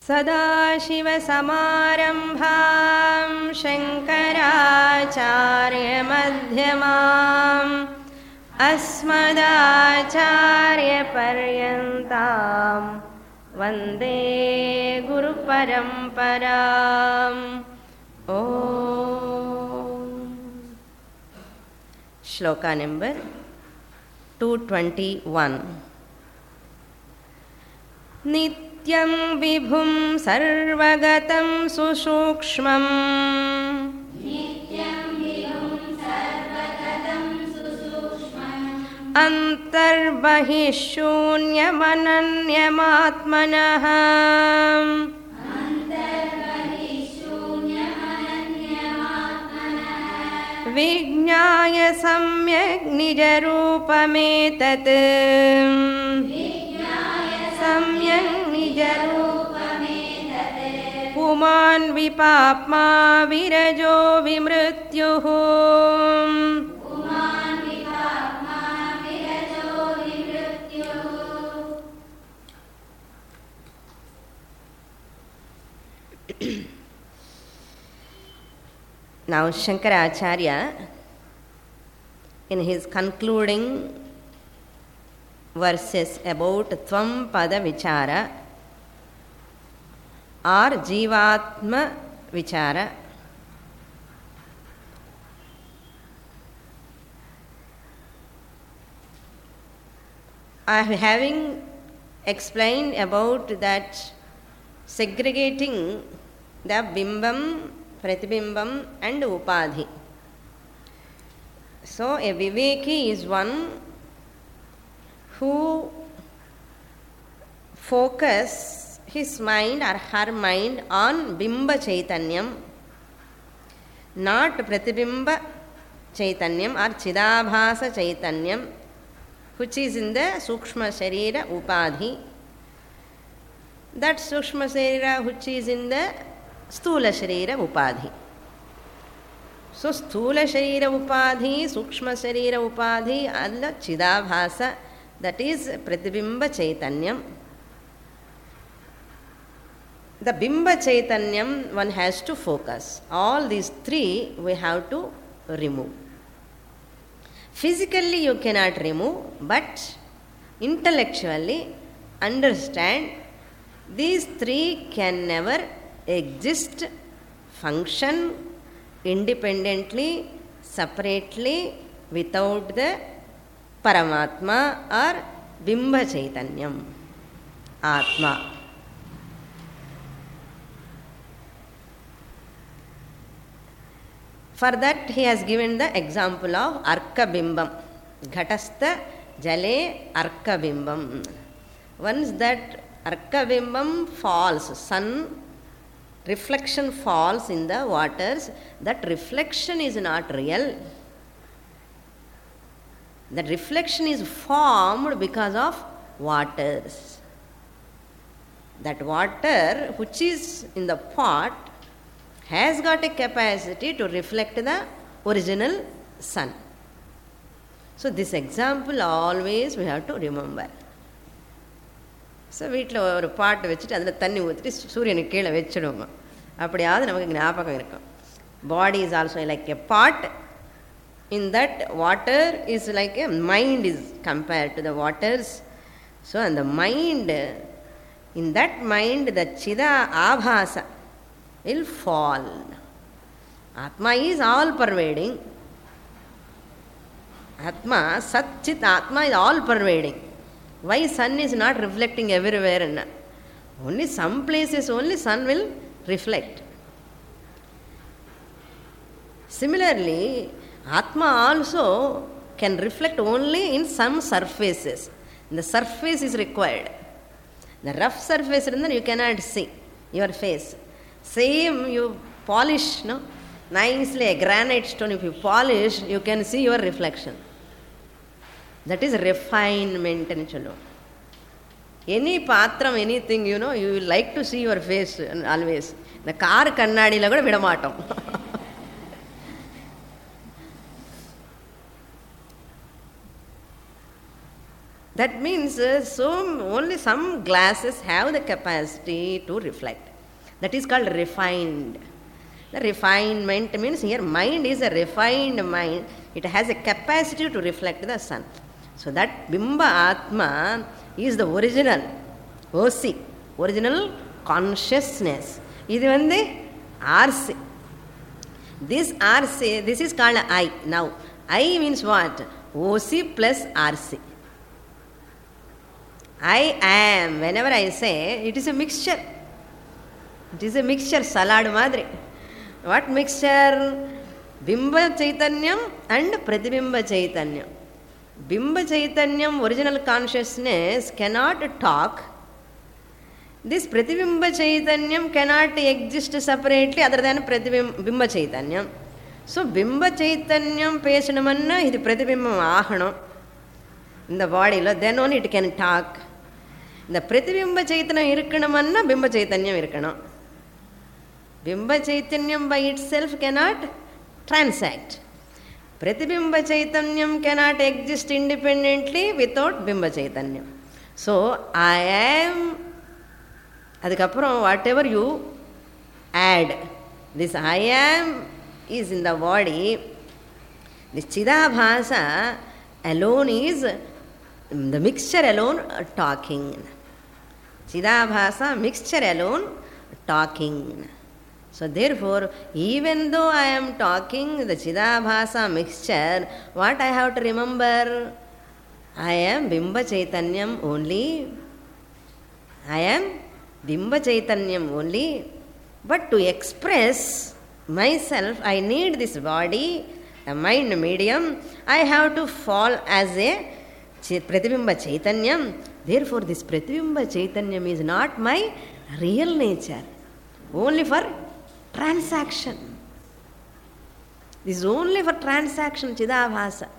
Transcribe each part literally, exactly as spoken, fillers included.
सदाशिवसमारम्भां शङ्कराचार्यमध्यमाम् अस्मदाचार्यपर्यन्तां वन्दे गुरुपरम्पराम्. ॐ shloka number two twenty one. नित्यं विभुं सर्वगतं सुसूक्ष्मम् अन्तर्बहिः शून्यमनन्यमात्मनः विज्ञाय सम्यक् निजरूपमेतत् सम्यक् निजरूपमेतत् पुमान् विपाप्मा विरजो विमृत्युः. Now Shankaracharya, in his concluding verses about Tvam Pada Vichara or Jivatma Vichara, I having explained about that segregating the bimbam, pratibhimbam and upadhi. So a viveki is one who focus his mind or her mind on bimba chaitanyam, not pratibimba chaitanyam or chidabhasa chaitanyam, which is in the sukshma sharira upadhi. That sukshma sharira which is in the स्थूल शरीर उपाधि. So स्थूल शरीर उपाधि, सूक्ष्म शरीर उपाधि and चिदाभास, that is pratibimba chaitanyam. The bimba chaitanyam one has to focus. All these three we have to remove. Physically you cannot remove, but intellectually understand these three can never exist, function independently, separately, without the Paramatma or Bimba Chaitanyam, Atma. For that he has given the example of Arka Bimbam, Ghatastha Jale Arka Bimbam. Once that Arka Bimbam falls, sun reflection falls in the waters, that reflection is not real. That reflection is formed because of waters. That water which is in the pot has got a capacity to reflect the original sun. So this example always we have to remember. So வீட்டில் ஒரு பாட்டு வச்சுட்டு அதில் தண்ணி ஊற்றிட்டு சூரியனுக்கு கீழே வச்சுடுவோங்க. அப்படியாவது நமக்கு ஞாபகம் இருக்கும். Body is also like a pot. In that water is like a mind is compared to the waters. So அந்த mind, in that mind the சிதா ஆபாச will fall. Atma is all pervading. Atma, Sat Chit Atma is all pervading. Why sun is not reflecting everywhere? Only some places only sun will reflect. Similarly, Atma also can reflect only in some surfaces. The surface is required. The rough surface you cannot see your face. Same you polish, no? Nicely a granite stone, if you polish, you can see your reflection. That is refinement. Any patram, anything, you know, you will like to see your face always. The car kannadi la kuda vidamatam. That means uh, so only some glasses have the capacity to reflect. That is called refined. The refinement means here mind is a refined mind. It has a capacity to reflect the sun. So that Bimba Atma is the original O C, original consciousness. This is the R C. This R C, this is called I. Now, I means what? O C plus R C. I am. Whenever I say, it is a mixture. It is a mixture, salad madri. What mixture? Bimba Chaitanyam and Pratibimba Chaitanyam. Bimba Chaitanyam, original consciousness, cannot talk. This Pratibimba Chaitanyam cannot exist separately other than Pratibimba Chaitanyam. So, Bimba Chaitanyam Pesanamanna is the Pratibimba Ahana in the body, then only it can talk. The Pratibimba Chaitanya Irkanamanna, Bimba Chaitanyam Irkana. Bimba Chaitanyam by itself cannot transact. Pratibimba Chaitanyam cannot exist independently without Bimba Chaitanyam. So, I am, adhikapuram whatever you add, this I am is in the body, this Chidabhasa alone is the mixture alone talking. Chidabhasa mixture alone talking. So therefore, even though I am talking the Chidabhasa mixture, what I have to remember? I am Bimba Chaitanyam only. I am Bimba Chaitanyam only. But to express myself, I need this body, a mind medium. I have to fall as a Pratibimba Chaitanyam. Therefore, this Pratibimba Chaitanyam is not my real nature. Only for transaction. This is only for transaction, Chidabhasa.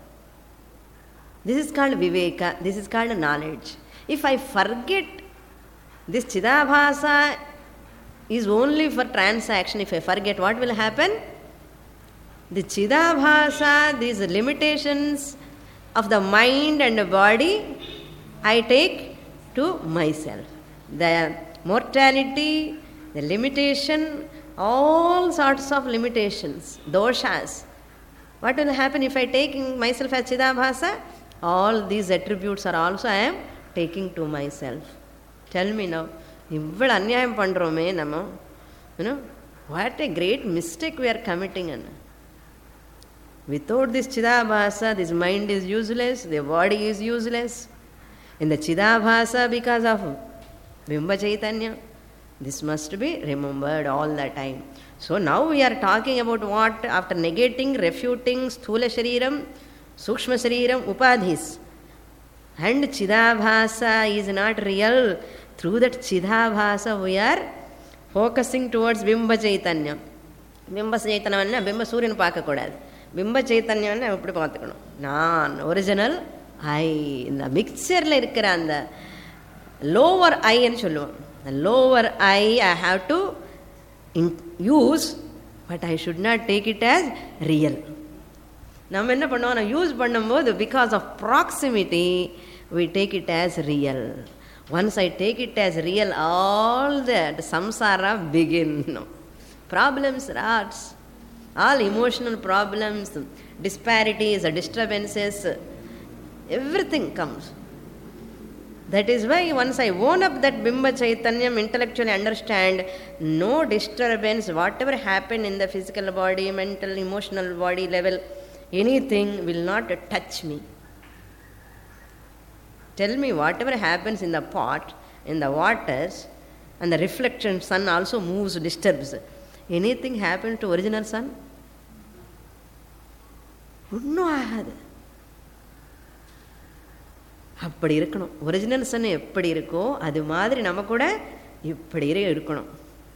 This is called Viveka. This is called knowledge. If I forget this Chidabhasa is only for transaction, if I forget, what will happen? The Chidabhasa, these limitations of the mind and the body, I take to myself. The mortality, the limitation, all sorts of limitations, doshas. What will happen if I take myself as Chidabhasa? All these attributes are also I am taking to myself. Tell me now, ivvadu anyayam pandrome nama, you know, what a great mistake we are committing. Anna. Without this Chidabhasa, this mind is useless, the body is useless. In the Chidabhasa, because of Bimba Chaitanya, this must be remembered all the time. So now we are talking about what? After negating, refuting Sthula Shariram, Sukshma Shariram, Upadhis. And Chidabhasa is not real. Through that Chidabhasa we are focusing towards Bimba Chaitanya. Bimba Chaitanya, Bimba Suryan Pakakodad. Bimba Chaitanya, Updi Pathakano. Non, original I. In the mixture, the lower I and Chulu. The lower I, I have to in use, but I should not take it as real. Now, when we use it, because of proximity, we take it as real. Once I take it as real, all the samsara begin. Problems start. All emotional problems, disparities, disturbances, everything comes. That is why once I own up that Bimba Chaitanyam, intellectually understand, no disturbance, whatever happened in the physical body, mental, emotional body level, anything will not touch me. Tell me, whatever happens in the pot, in the waters, and the reflection sun also moves, disturbs. Anything happened to original sun? No, ஆகாது. அப்படி இருக்கணும். Original Sun எப்படி இருக்கோ அது மாதிரி நம்ம கூட இப்படி இருக்கணும்.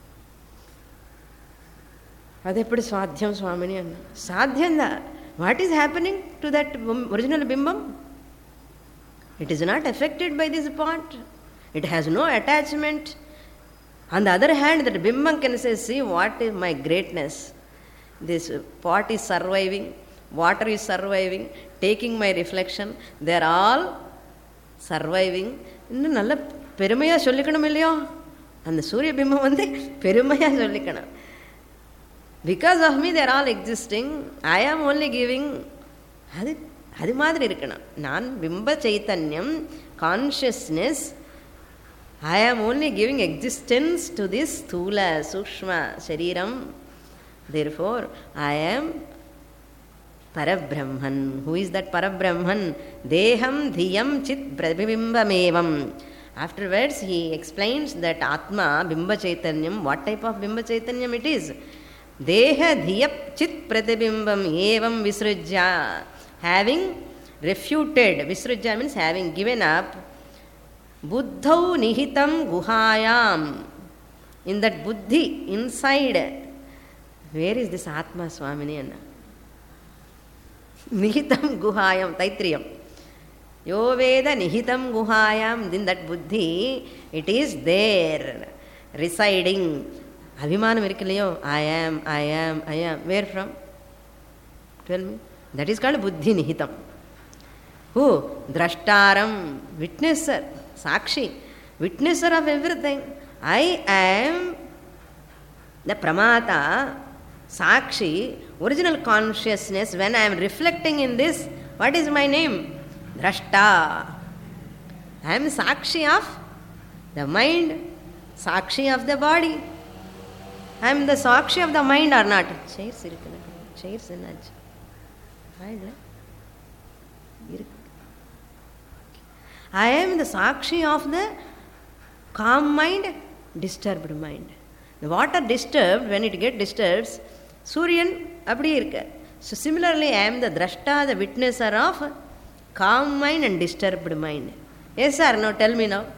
அது எப்படி சாத்தியம் சுவாமினி? சாத்தியம்தான். What is happening to that original bimbam? It is not affected by this pot. It has no attachment. On the other hand, that bimbam can say, see what is my greatness. This pot is surviving, water is surviving, taking my reflection. They are all surviving. இன்னும் நல்ல பெருமையாக சொல்லிக்கணும் இல்லையோ, அந்த சூரிய பிம்பம் வந்து பெருமையாக சொல்லிக்கணும். Because of me there all existing, I am only giving. அது அது மாதிரி இருக்கணும். நான் பிம்ப சைத்தன்யம், consciousness, I am only giving existence to this ஸ்தூல சூக்ஷ்ம சரீரம். தேர்ஃபோர் ஐ ஆம் Parabrahman. Who is that Parabrahman? Deham dhiyam chit prabimbamevam. Afterwards he explains that Atma, Bimba Chaitanyam, what type of Bimba Chaitanyam it is? Deha dhiyap chit pratibimbam evam visrujya. Having refuted, visrujya means having given up, buddhau nihitam guhayam. In that buddhi, inside, where is this Atma, Swamini? Nihitam guhayam, Taitriyam. Yo veda nihitam guhayam, in that buddhi, it is there, residing. Abhimanam irukkillayo, I am, I am, I am. Where from? Tell me. That is called buddhi nihitam. Who? Drashtaram, witnesser, sakshi, witnesser of everything. I am the pramata, sakshi, original consciousness. When I am reflecting in this, what is my name? Drashta. I am sakshi of the mind, sakshi of the body. I am the sakshi of the mind or not? Chairs irukku. Chairs ennachu? I am the sakshi of the calm mind, disturbed mind. The water disturbed, when it gets disturbed, Suryan அப்படியே இருக்க. So similarly, I am the drashta, the witnesser of calm mind and disturbed mind. Yes or no? Tell me now.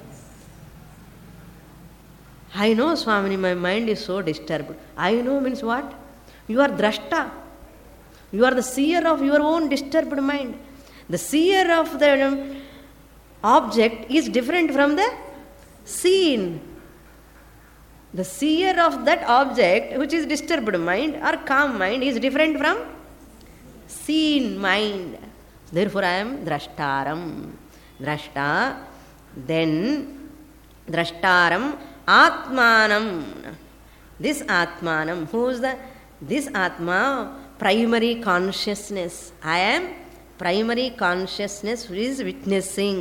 I know, Swamini, my mind is so disturbed. I know means what? You are drashta. You are the seer of your own disturbed mind. The seer of the object is different from the seen. The seer of that object, which is disturbed mind or calm mind, is different from seen mind. Therefore, I am drashtaram. Drashta. Then, drashtaram, atmanam. This atmanam, who is the, this atma, primary consciousness. I am primary consciousness who is witnessing.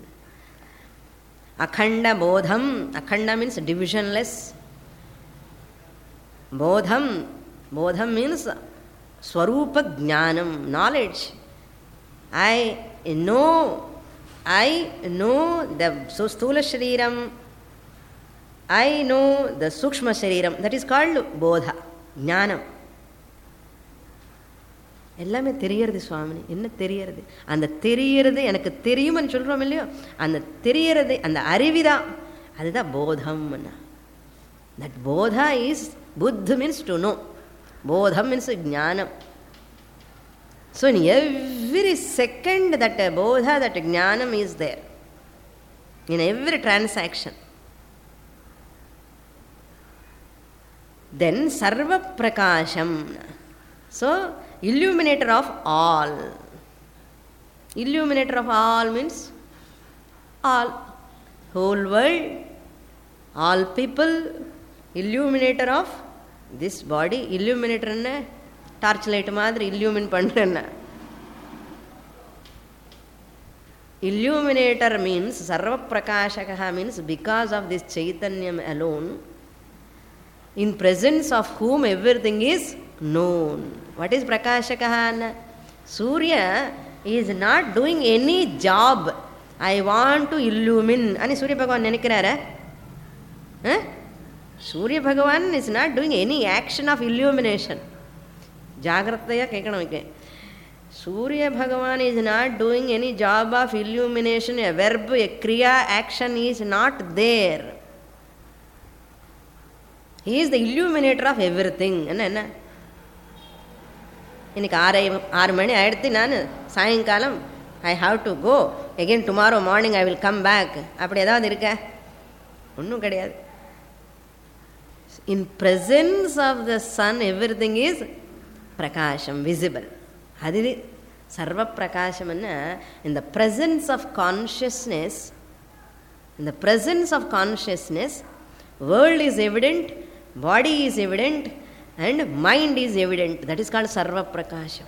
Akhanda bodham. Akhanda means divisionless. Bodham. Bodham means swarupa jnanam, knowledge. I know, I know the sthula shariram, I know the sukshma shariram. That is called bodha, jnanam. எல்லாமே தெரியறது சுவாமினி. என்ன தெரியறது? அந்த தெரியறது எனக்கு தெரியும்னு சொல்கிறோம் இல்லையோ, அந்த தெரியறது, அந்த அறிவிதான், அதுதான் போதம். தட் போதா இஸ், புத்த மீன்ஸ் டு நோ, போதம் மீன்ஸ் ஞானம். So in every second that போதா, தட் ஞானம் is there in every transaction. Then சர்வ பிரகாசம். So illuminator of all. Illuminator of all means all, whole world, all people. Illuminator of this body. Illuminator enna torch light மாதிரி illumine பண்றேன்னா. Illuminator means sarva prakashakaha means because of this chaitanyam alone, in presence of whom everything is known. What is prakashakaha? Surya is not doing any job. I want to illumine ani Surya Bhagavan nenikkirara. eh Surya Bhagavan is not doing any action of illumination. Jagrattaya kekkanam ikke. Surya Bhagavan is not doing any job of illumination. A verb, a kriya, action is not there. He is the illuminator of everything. enna enna இன்னைக்கு ஆறு ஆறு மணி ஆயிடுத்து, நான் சாயங்காலம் I have to go again, tomorrow morning I will come back, அப்படி ஏதாவது இருக்க? ஒன்றும் கிடையாது. In presence of the sun every thing is பிரகாஷம், விசிபிள். அது Sarva Prakashamana, in the presence of consciousness, in the presence of consciousness, world is evident, body is evident, and mind is evident. That is called Sarva Prakasham.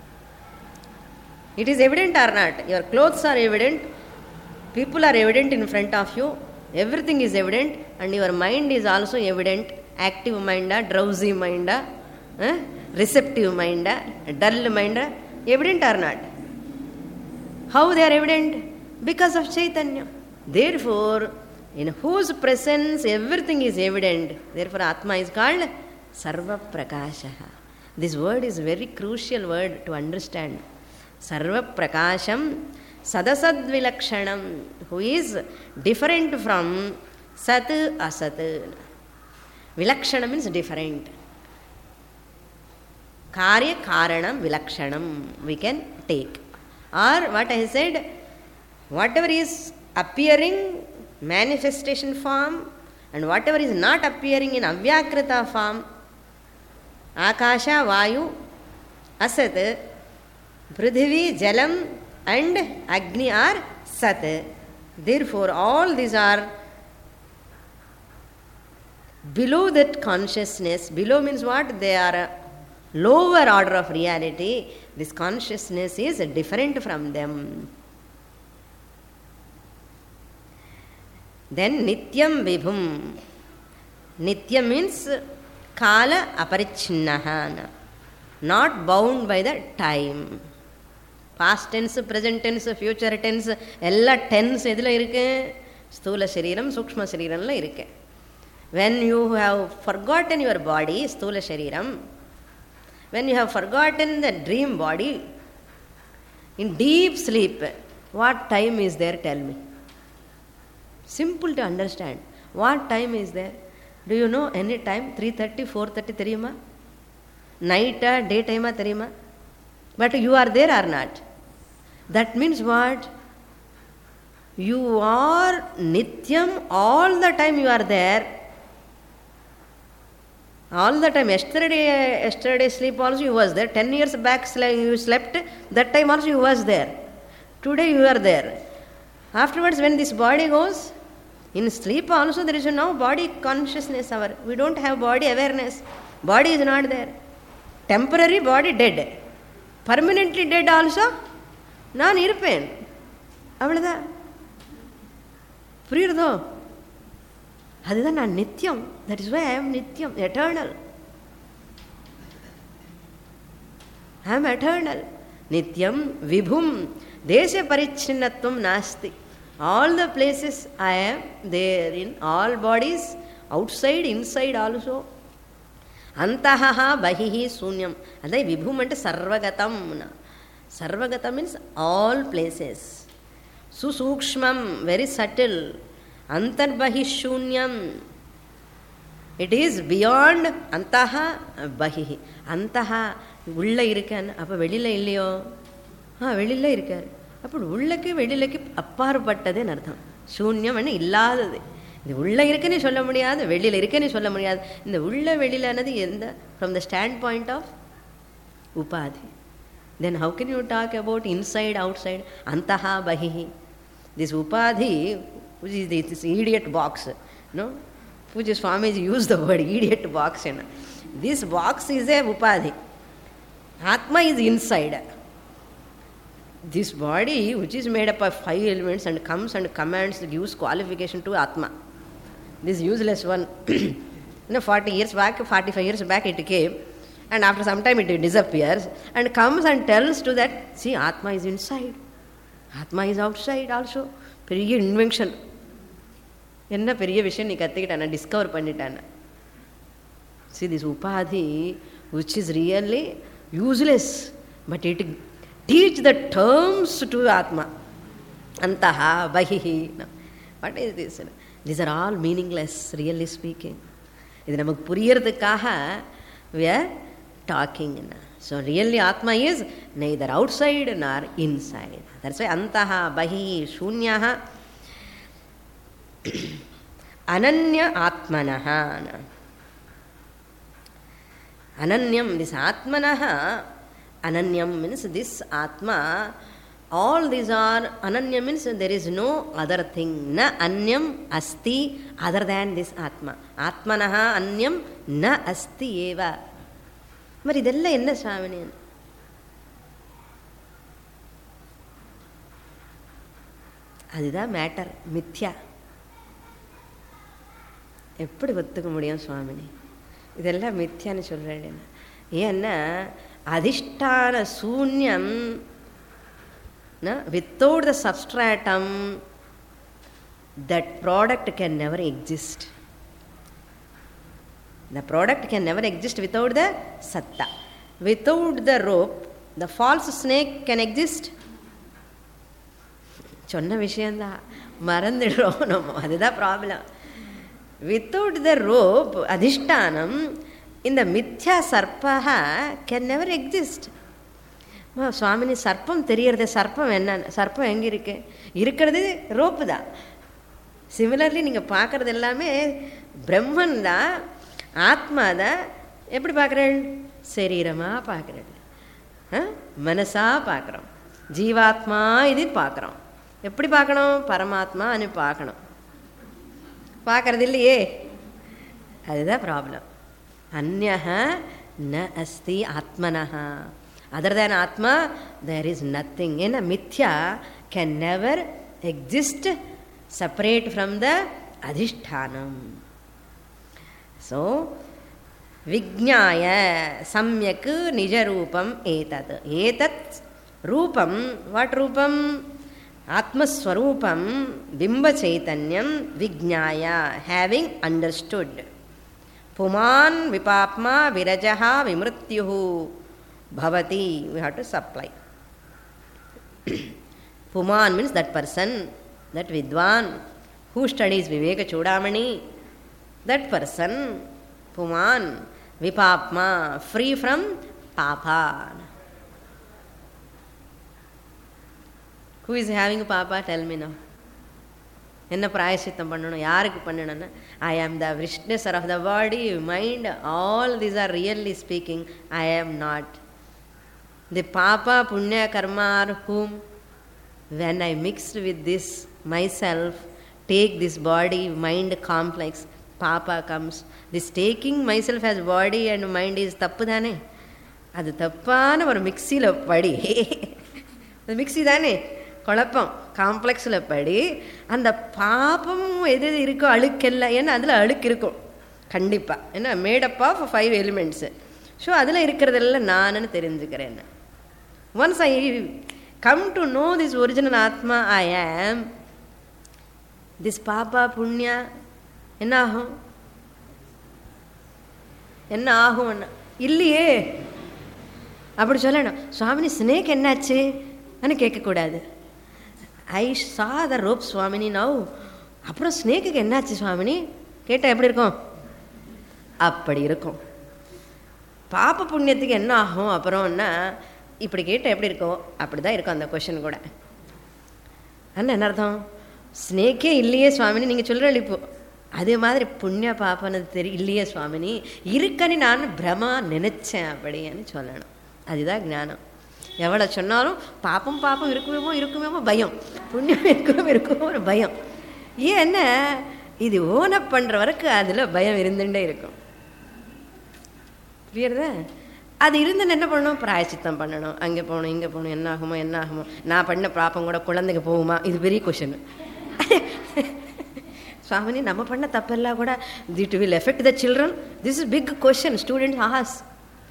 It is evident or not? Your clothes are evident, people are evident in front of you, everything is evident, and your mind is also evident. Active mind, drowsy mind, eh? receptive mind, dull mind, evident or not? How they are evident? Because of Chaitanya. Therefore, in whose presence everything is evident, therefore Atma is called Sarva Prakashaha. This word is a very crucial word to understand. Sarva Prakasham Sadasad Vilakshanam, who is different from Sat Asat. Vilakshana means different. Karya Karanam Vilakshanam we can take. Or what I said, whatever is appearing manifestation form and whatever is not appearing in Avyakrita form, Akasha, Vayu, Asat, Prithvi, Jalam and Agni are Sat. Therefore, all these are below that consciousness. Below means what? They are a lower order of reality. This consciousness is different from them. Then Nityam Vibhum. Nitya means Kala Aparichinnaha, not bound by the time. Past tense, present tense, future tense, ella tense edula irukke, sthula shariram, sukshma shariram la irukke. When you have forgotten your body, sthula shariram, when you have forgotten the dream body, in deep sleep, what time is there? Tell me. Simple to understand. What time is there? Do you know any time? three thirty, four thirty theriyuma? Night, daytime theriyuma? But you are there or not? That means what? You are Nityam, all the time you are there. All the time. Yesterday, yesterday sleep also you was there. Ten years back you slept, that time also you was there. Today you are there. Afterwards, when this body goes, in sleep also there is no body consciousness. Our we don't have body awareness. Body is not there. Temporary body dead. Permanently dead also? நான் இருப்பேன். அவ்வளோதான். புரியுறதோ? அதுதான் நான் நித்தியம். That is why I am நித்தியம், eternal. I am eternal. நித்தியம் விபும் தேச பரிச்சின்னத்துவம் நாஸ்தி. All the places I am there in all bodies, outside, inside also. Antaha bahihi sunyam. Adai vibhum ante sarvagatam. Sarvagatam means all places. Susukshmam, very subtle. Antarbahi shunyam. It is beyond antaha bahihi. Antaha ulla irukkan. Appa velila illiyo? Ha, velila irukar. அப்போ உள்ளக்கு வெளியிலக்கு அப்பாற்பட்டதுன்னு அர்த்தம். சூன்யம் என்ன இல்லாதது. இது உள்ள இருக்குன்னு சொல்ல முடியாது, வெளியில் இருக்குன்னு சொல்ல முடியாது. இந்த உள்ள வெளியிலானது எந்த from the standpoint of உபாதி. Then how can you talk about inside outside? அந்தஹா பஹிஹி. திஸ் உபாதி which is this idiot box. No? Puja Swamiji used the word idiot box. You know. This box is a upadhi. Atma is inside. This body, which is made up of five elements and comes and commands, gives qualification to Atma. This useless one, you know, forty years back, forty-five years back it came, and after some time it disappears and comes and tells to that, see, Atma is inside. Atma is outside also. பெரிய invention. என்ன பெரிய விஷயம் நீ கற்றுக்கிட்டான, discover பண்ணிட்டான. See, this upadhi, which is really useless, but it teach the terms to Atma. Antaha, Bahihi. No. What is this? These are all meaningless, really speaking. இது நமக்கு புரியறதுக்காக we are talking. So really Atma is neither outside nor inside. That's why Antaha, Bahihi, Shunyaha, Ananya Atmanaha. Ananyam, this Atmanaha, Ananyam means this Atma, all these are, Ananya means there is no other thing. Na anyam asti other than this Atma. Atmanaha anyam na asti eva. మరి ఇదెல்லாம் என்ன స్వామిని? அதுதான் matter. மித்யா. எப்படி ஒத்துக்க முடியும் சுவாமினி? இதெல்லாம் மித்யான்னு சொல்கிறேன். ஏன்னா அதிஷ்டான சூன்யம், without the substratum that product can never exist. The product can never exist without the satta. Without the rope, the false snake can exist. சொன்ன விஷயந்தான் மறந்துடுறோம் நம்ம, அதுதான் ப்ராப்ளம். வித்தவுட் த ரோப் அதிஷ்டானம் இந்த மித்யா சர்ப்பா கேன் நெவர் எக்ஸிஸ்ட். சுவாமினி சர்ப்பம் தெரியறது, சர்ப்பம் என்ன, சர்ப்பம் எங்கே இருக்கு? இருக்கிறது ரோப்பு தான். சிமிலர்லி நீங்கள் பார்க்குறது எல்லாமே பிரம்மன் தான், ஆத்மா தான். எப்படி பார்க்குறேன்? சரீரமாக பார்க்குறேன், மனசாக பார்க்குறோம், ஜீவாத்மா இது பார்க்குறோம். எப்படி பார்க்கணும்? பரமாத்மா அனு பார்க்கணும். பார்க்கறது இல்லையே, அதுதான் ப்ராப்ளம். அந்யஹ ந அஸ்தி ஆத்மனஹ. அதர் தேன் ஆத்மா தேர் இஸ் நத்திங். ஏன்னா மித்யா can never exist separate from the அதிஷ்டானம். ஸோ விஜ்ஞாய சம்யக் நிஜரூபம் ஏதத். ஏதத் ரூபம், வாட் ரூபம்? ஆத்மஸ்வரூபம், பிம்பச்சைத்தன்யம். விஜ்ஞாய ஹேவிங் அண்டர்ஸ்டுட். புமான் விபாப்மா விரஜஹா விமிருத்யுஹு bhavati. We have to supply. Puman means that person, that vidwan who studies Viveka Chudamani. That person, Puman, vipapma, free from papa. Who is having papa? Tell me now. என்ன பிராயசித்தம் பண்ணணும்? யாருக்கு பண்ணணும்னா, I am the விஷ்ணேஸ்வர் of the body, mind, all these are really speaking I am not. The பாபா புண்ணிய கர்மா are whom? When I mixed with this myself, take this body mind complex, பாபா comes. This taking myself has body and mind is தப்பு தானே? அது தப்பான ஒரு மிக்சியில் படி. அது மிக்சி தானே, குழப்பம், காம்ப்ளெக்ஸில் படி. அந்த பாபம் எது இருக்கோ அழுக்கெல்லாம், ஏன்னா அதில் அழுக்கு இருக்கும் கண்டிப்பாக, ஏன்னா made up of five elements. So அதில் இருக்கிறதெல்லாம் நானுன்னு தெரிஞ்சுக்கிறேன். Once I come to know this original ஆத்மா ஐ ஆம், திஸ் பாபா புண்ணியா என்ன ஆகும்? என்ன ஆகும்? இல்லையே அப்படி சொல்லணும். சுவாமினி ஸ்னேக் என்னாச்சு అని கேட்கக்கூடாது. ஐ சா த ரோப் சுவாமினி நவ். அப்புறம் ஸ்னேக்குக்கு என்னாச்சு சுவாமினி கேட்டால் எப்படி இருக்கும்? அப்படி இருக்கும். பாப்ப புண்ணியத்துக்கு என்ன ஆகும் அப்புறம்னா, இப்படி கேட்டால் எப்படி இருக்கும்? அப்படி தான் இருக்கும் அந்த கொஷின் கூட. ஆனால் என்ன அர்த்தம்? ஸ்னேக்கே இல்லையே சுவாமினி நீங்கள் சொல்கிற இப்போ, அதே மாதிரி புண்ணிய பாப்பன்னு தெரிய இல்லையே சுவாமினி, இருக்கன்னு நான் பிரமா நினச்சேன் அப்படின்னு சொல்லணும். அதுதான் ஞானம். எவ்வளோ சொன்னாலும் பாப்பம் பாப்பம் இருக்குமேமோ இருக்குமேமோ பயம், புண்ணியம் இருக்குமோ இருக்குமோ ஒரு பயம். ஏன்னா இது ஓனப் பண்ணுற வரைக்கும் அதில் பயம் இருந்துகிட்டே இருக்கும். புரியுறதா? அது இருந்து என்ன பண்ணணும்? பிராயச்சித்தம் பண்ணணும். அங்கே போகணும், இங்கே போகணும், என்ன ஆகுமோ என்ன ஆகுமோ, நான் பண்ண பாப்பம் கூட குழந்தைக்கு போகுமா? இது பெரிய கொஷின். சுவாமினி நம்ம பண்ண தப்பெல்லாம் கூட it will effect the children. This is big question students ask.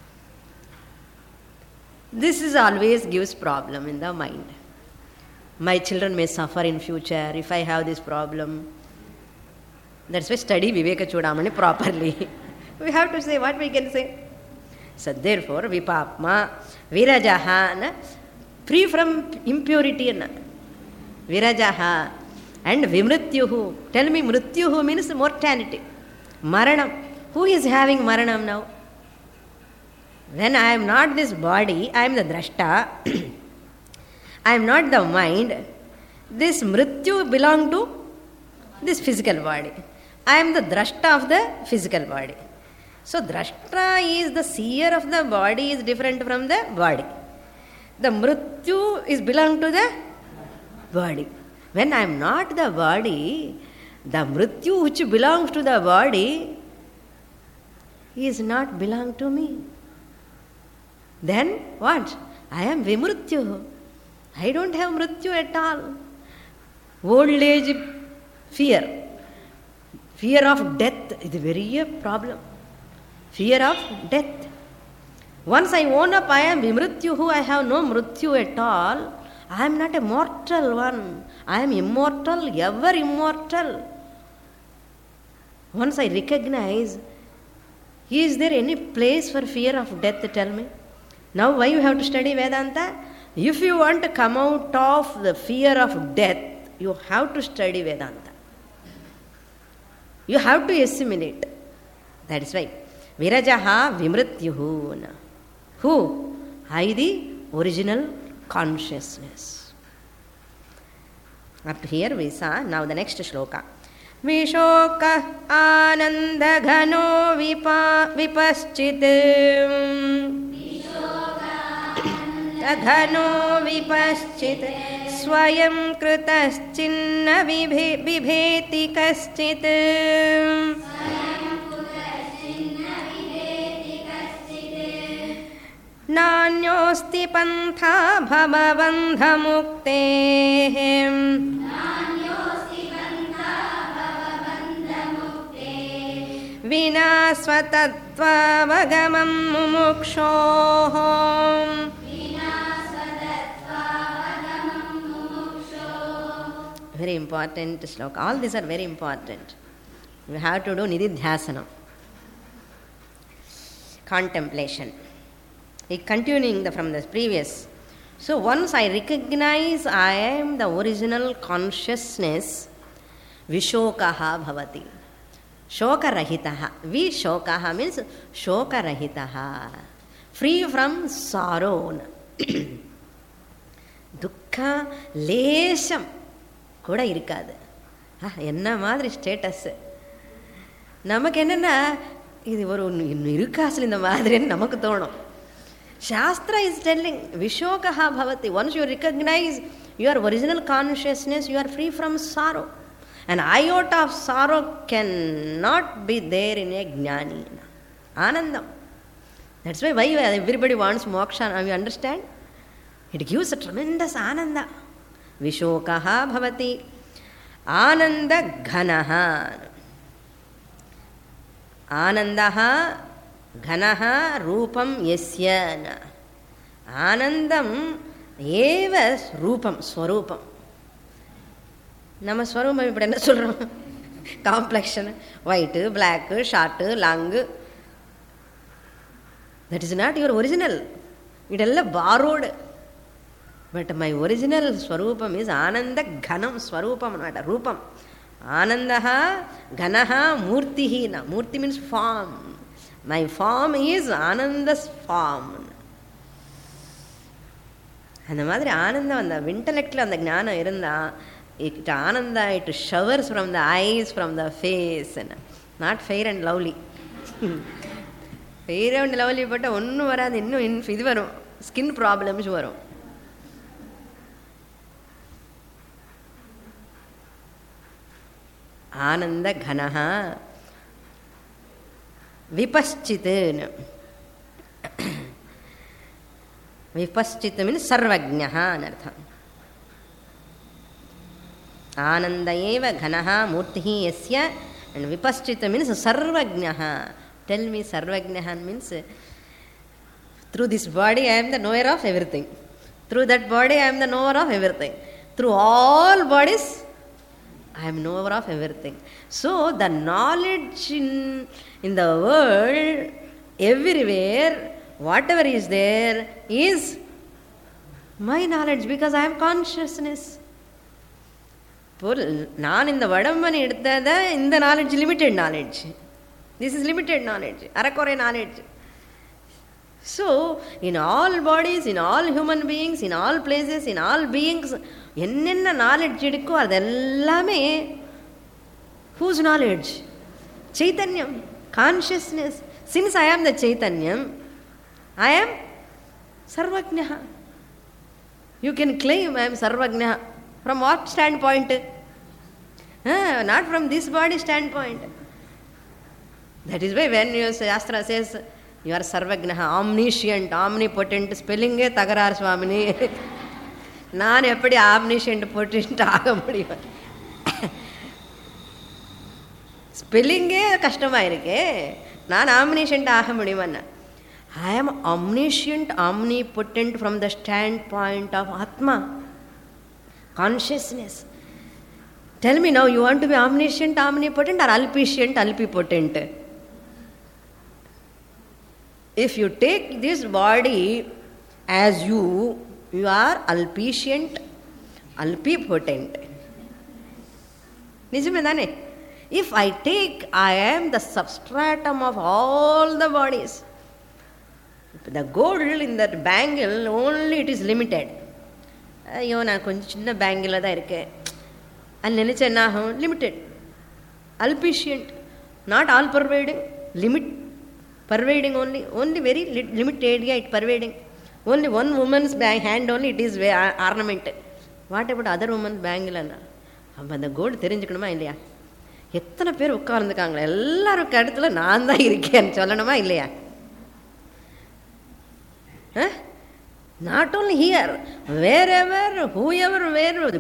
This is always gives problem in the mind. My children may suffer in future if I have this problem. That's why study Viveka Chudamani properly. We have to say what we can say. So therefore vipapma virajaha, free from impurity, virajaha and vimrityuhu. Tell me, mrityuhu means mortality, maranam. Who is having maranam now? When I am not this body, I am the drashta, I am not the mind. This mrityu belong to this physical body. I am the drashta of the physical body. So drashta is the seer of the body is different from the body. the mrityu is belong to the body. When I am not the body, the mrityu which belongs to the body is not belong to me. Then what? I am vimrityu. I don't have mrityu at all. Old age fear. Fear of death is a very problem. Fear of death. Once I own up, I am vimrityu, I have no mrityu at all. I am not a mortal one. I am immortal, ever immortal. Once I recognize, is there any place for fear of death? Tell me. Now why you have to study Vedanta? If you want to come out of the fear of death, you have to study Vedanta. You have to assimilate. That is why. Virajaha vimrityuhu. Who? I, the original consciousness. Up to here we saw. Now the next shloka. Vishoka ananda ghano vipa vipaschit. Ghano vipaschit. Swayam krutaschinna vibheti kaschit. Nanyosti pantha bhavabandhamukte. Vina swatattva vagamam mumukshoh. Very important sloka. All these are very important. We have to do nididhyasana. Contemplation. Continuing the, from the previous. So once I recognize I am the original consciousness, vishokaha bhavati. Shokarahitaha. Vishokaha means shokarahitaha. Free from sorrow. Dukkha lesham கூட இருக்காது. என்ன மாதிரி status. நமக்கு என்னென்னா இது ஒரு இருக்காசில் இந்த மாதிரின்னு நமக்கு தோணும். Shastra is telling vishokaha bhavati. Once you recognize your original consciousness, you are free from sorrow. An iota of sorrow cannot be there in a jnani. Anandam. That's why, why everybody wants moksha. You understand? It gives a tremendous ananda. Vishokaha bhavati. Ananda ghanaha. Anandaha ghanaha rupam yasya. Anandam eva rupam swarupam. நம்ம ஸ்வரூபம் இப்படி என்ன சொல்கிறோம்? Complexion, white, black, short, long. That is not your original. இதெல்லாம் பாரோடு. But my original ஸ்வரூபம் is ஆனந்த கனம். ஸ்வரூபம் நாட் ரூபம். ஆனந்தா கனஹா மூர்த்திஹி. ந மூர்த்தி means form. My form is ஆனந்த ஃபார்ம். அந்த மாதிரி ஆனந்தம் அந்த இன்டலெக்டில் அந்த ஞானம் இருந்தால் it ananda, it showers from the eyes, from the face, and not fair and lovely. Fair and lovely but onnu varadu, innu idu varum, skin problems varum. Ananda ghanaha vipaschit. Vipaschit means sarvajnaha anartha. Ananda eva ghanaha murtihi yasya. And vipaschita means sarvajnaha. Tell me, sarvajnaha means through this body I am the knower of everything. Through that body I am the knower of everything. Through all bodies I am knower of everything. So the knowledge in, in the world, everywhere, whatever is there is my knowledge, because I am consciousness. நான் இந்த வடம்பனை எடுத்தத இந்த knowledge limited knowledge. This is limited knowledge, அறக்குறை knowledge. So in all bodies, in all human beings, in all places, in all beings என்னென்ன knowledge இருக்கோ அதெல்லாமே whose knowledge? சைத்தன்யம், consciousness. Since I am the சைத்தன்யம், ஐ ஆம் சர்வஜ்ஞா. You can claim I am Sarvagna. From what standpoint? Ah, not from this body standpoint. That is why when your Shastra says you are Sarvagna, omniscient, omnipotent, spelling a Tagarar Swamini. நான் எப்படி ஆம்னிஷென்ட் potent ஆக முடியும்? ஸ்பெல்லிங்கே கஷ்டமாக இருக்கே, நான் ஆம்னிஷென்ட் ஆக முடியுமா? I am omniscient, omnipotent from the standpoint of Atma, consciousness. Tell me now, you want to be omniscient, omnipotent or alpicient, alpipotent? If you take this body as you, you are alpicient, alpipotent. Nijame dane? If I take, I am the substratum of all the bodies. The gold in that bangle, only it is limited. ஐயோ நான் கொஞ்சம் சின்ன பேங்கில் தான் இருக்கேன் அது நினச்சா என்ன ஆகும்? லிமிட்டெட். அல்பிஷியன்ட், not all pervading, limit pervading only, only very limit area it pervading. Only one woman's bang, hand only it is ornamented. What about other woman's bangle? அப்போ அந்த கோல்டு தெரிஞ்சுக்கணுமா இல்லையா? எத்தனை பேர் உட்கார்ந்துருக்காங்களா, எல்லாரும் இடத்துல நான் தான் இருக்கேன்னு சொல்லணுமா இல்லையா? Huh? Not only here, wherever, whoever, wherever.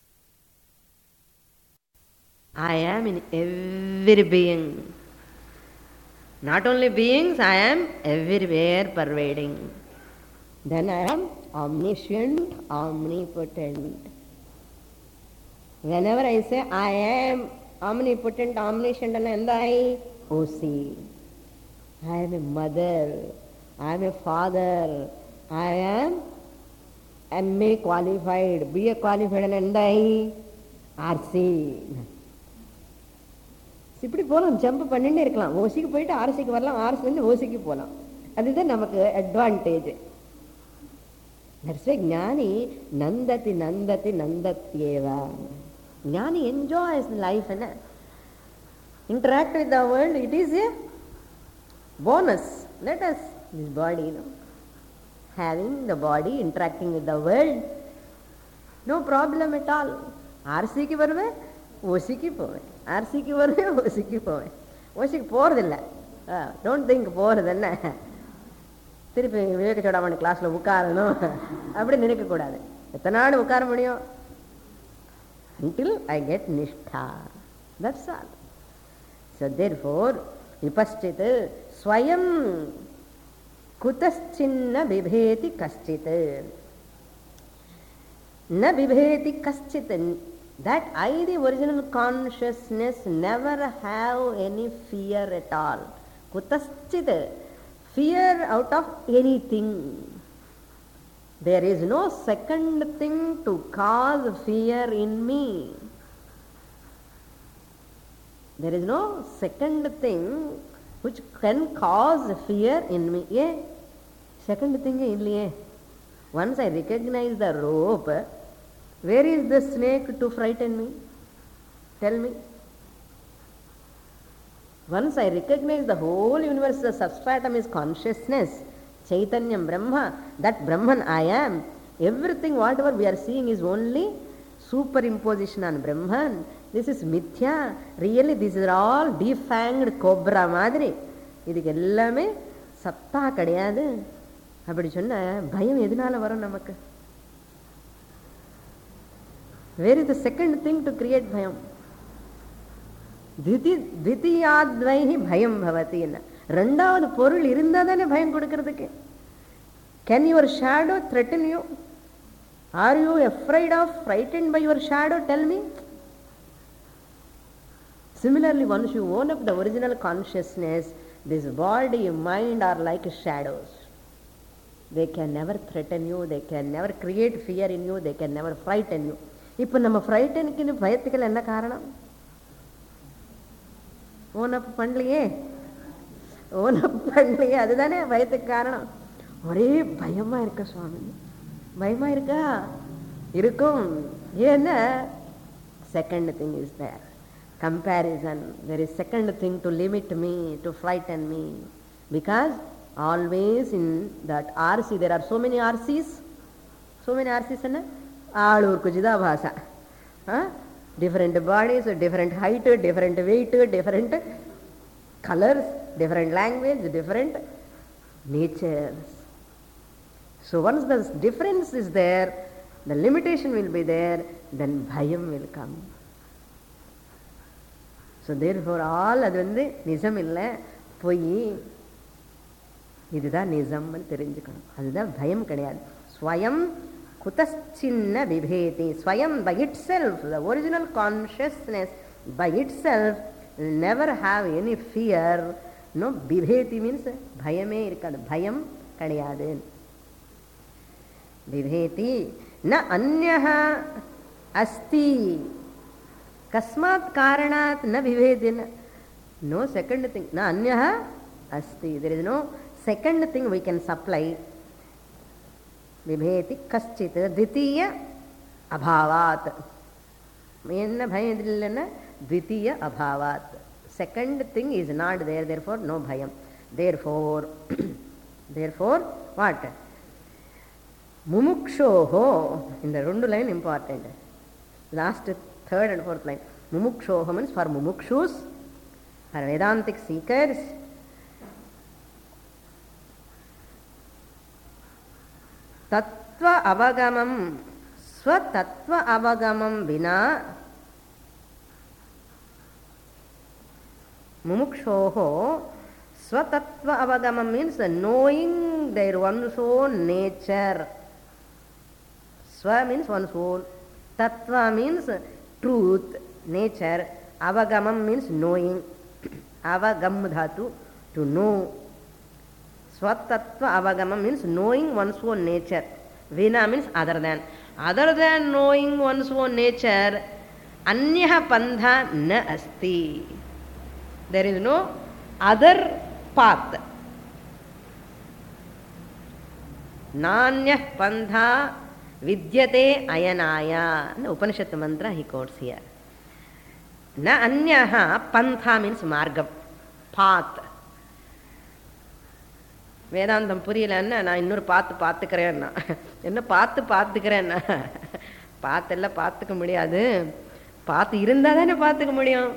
I am in every being. Not only beings, I am everywhere pervading. Then I am omniscient, omnipotent. Whenever I say I am omnipotent, omniscient, and I, O see, I am a mother, I am a father, I am M A qualified, B A qualified, and I, R C. இப்படி போகலாம், jump பண்ணிட்டே இருக்கலாம். ஓசிக்கு போயிட்டு ஆர்சிக்கு வரலாம், ஆர்சிலேருந்து ஓசிக்கு போகலாம். அதுதான் நமக்கு advantage. That's why ஞானி நந்ததி நந்ததி நந்தத்யேவா. ஞானி enjoys life and interact with the world. It is a bonus. Let us, this body, you know, having the body, interacting with the world, no problem at all. ஆர்சிக்கு வருவேன், ஓசிக்கு போவேன், ஆர்சிக்கு வருவேன், ஓசிக்கு போவேன். ஓசிக்கு போகிறதில்ல, don't think போகிறது என்ன திருப்பி விவேக சோடாமணி கிளாஸில் உட்காரணும் அப்படி நினைக்கக்கூடாது. எத்தனை நாள் உட்கார முடியும்? Until I get nishtha. That's all. So therefore, vipaschit swayam kutaschinna bibheti kaschit. Na bibheti kaschit. That I, the original consciousness, never have any fear at all. Kutaschit. Fear out of anything. There is no second thing to cause fear in me. There is no second thing which can cause fear in me. Yeah, second thing illiye. Once I recognize the rope, where is the snake to frighten me? Tell me. Once I recognize the whole universe, the substratum is consciousness, Chaitanyam Brahma, that Brahman I am. Everything, whatever we are seeing is only superimposition on Brahman. This is mithya. Really, these are all defanged cobra மாதிரி. இதுக்கு எல்லாமே சத்தா கிடையாது. அப்படி சொன்ன பயம் எதனால வரும் நமக்கு? Where is the second thing to create bhayam? द्वितीयाद्वैहि भयम भवति. ரெண்டாவது பொருள் இருந்தா தானே பயம் கொடுக்கிறதுக்கு. Can your shadow threaten you? Are you afraid of, frightened by your shadow? Tell me. Similarly, once you own up the original consciousness, this body, mind are like shadows. They can never threaten you, they can never create fear in you, they can never frighten you. இப்போ நம்ம ஃப்ரைட்டனுக்கு பயத்துக்கள் என்ன காரணம்? ஓனப் பண்ணலையே, ஓனப் பண்ணலையே, அதுதானே பயத்துக்கு காரணம். ஒரே பயமா இருக்க சுவாமி, பயமா இருக்கா? இருக்கும். ஏன்னா second thing is there, comparison. There is second thing to limit me, to frighten me. Because always in that R C, there are so many R Cs. So many R Cs na? Aalurku Jidabhasa. Huh? Different bodies, different height, different weight, different colors, different language, different natures. So once the difference is there, the limitation will be there, then bhayam will come. So therefore all அது வந்து நிஜம் இல்லை, பொய், இதுதான் நிஜம்னு தெரிஞ்சுக்கணும். அதுதான் பயம் கிடையாது. ஸ்வயம் குதச்சின்ன விபேதி. ஸ்வயம் by itself, the original consciousness by itself will never have any fear. No, bibheti means பயமே இருக்காது, பயம் கிடையாது. bibheti na anyah asti. Kasmat karanat na bibhetina. No second thing. Na anyah asti. There is no second thing we can supply. Bibheti kaschit dvitiya abhavat. Enna bhayam idillana dvitiya abhavat. Second thing is not there, therefore no bhayam. Therefore, therefore what? Mumukshoho. In the rundu line important. Last third and fourth line. Mumukshoho means for mumukshus, for Vedantic seekers. Tattva avagamam, swatattva avagamam vina. Mumukshoho, swatattva avagamam means knowing their one's own nature. Swa means one's own. Tattva means truth, nature. Avagamam means knowing. Avagam dhatu, to know. Swatattva avagamam means knowing one's own nature. Vina means other than. Other than knowing one's own nature, anyah pandha na asti. There is no other path. Nanyah pandha vidyate ayanaya. The Upanishad mantra he quotes here. Na anyaha, pantha means margam, path. வேதாந்தம் புரியலன்னா நான் இன்னொரு பார்த்து பார்த்துக்கிறேன்னா என்ன பார்த்து பார்த்துக்கிறேன்னா பார்த்தெல்லாம் பார்த்துக்க முடியாது, பார்த்து இருந்தா தானே பார்த்துக்க முடியும்.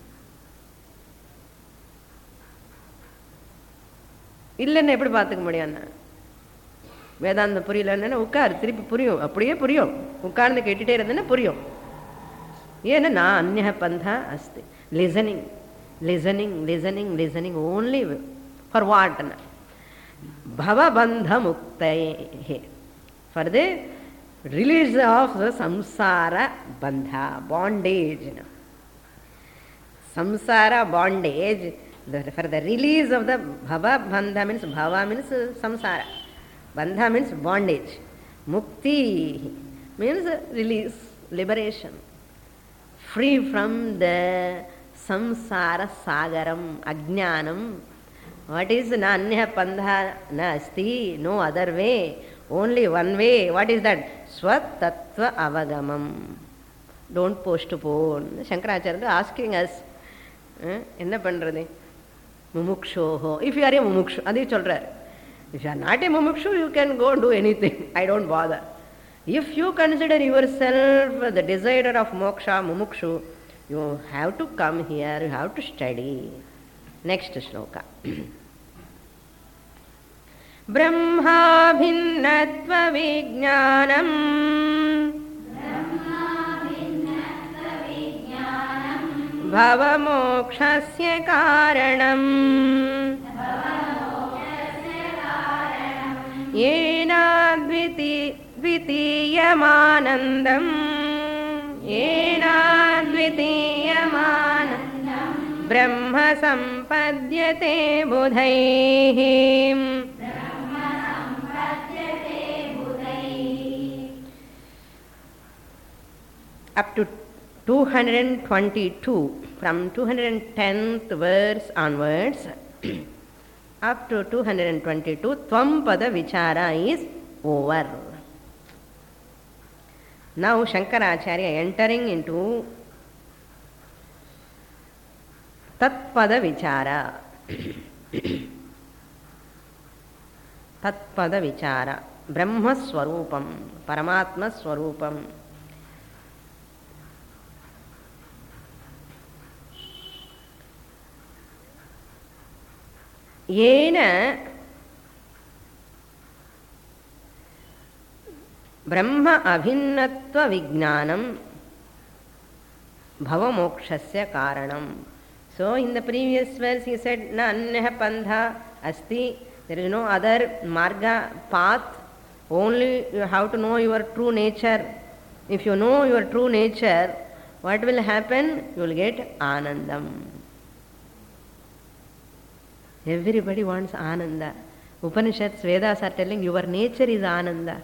இல்லைன்னா எப்படி பார்த்துக்க முடியும்னா வேதாந்தம் புரியலன்னா உட்காரு, திருப்பி புரியும், அப்படியே புரியும். உட்கார்ந்து கேட்டுட்டே இருந்தேன்னா புரியும். ஏன்னா நான் அந்நிய பந்தா அஸ்தி. Listening listening listening listening only for வாட்னா Bhavabandha muktaye, for the release of the samsara bandha, bondage. Samsara bondage, the, for the release of the bhava bandha means bhava means samsara, bandha means bondage, mukti means release, liberation, free from the samsara sagaram, ajnanam. What is na anya pandha na asti? No other way. Only one way. What is that? Swat tattva avagamam. Don't postpone. Shankaracharya is asking us. Enna pandrathu? Mumukshoho. If you are a mumukshu, adi solra. If you are not a mumukshu, you can go do anything. I don't bother. If you consider yourself the decider of moksha, mumukshu, you have to come here, you have to study. Next shloka. Brahma bhinnatva vijnanam bhava mokshasya karanam yena dvitiyamanandam yena dvitiyamanandam Brahma sampadhyate budhaihi. Up to two hundred twenty-two, from two hundred tenth verse onwards, up to two hundred twenty-two, Tvam Pada Vichara is over. Now Shankaracharya entering into Tatpada Vichara. Tatpada Vichara. பிரம்மஸ்வரூபம், பரமாத்மஸ்வரூபம். ஏன பிரம்ம அபின்னத்வ விஜ்ஞானம் பவமோக்ஷஸ்ய காரணம். So in the previous verse he said na annah pantha asti, there is no other marga, path, only you have to know your true nature. If you know your true nature, what will happen? You will get anandam. Everybody wants ananda. Upanishads, Vedas are telling your nature is ananda,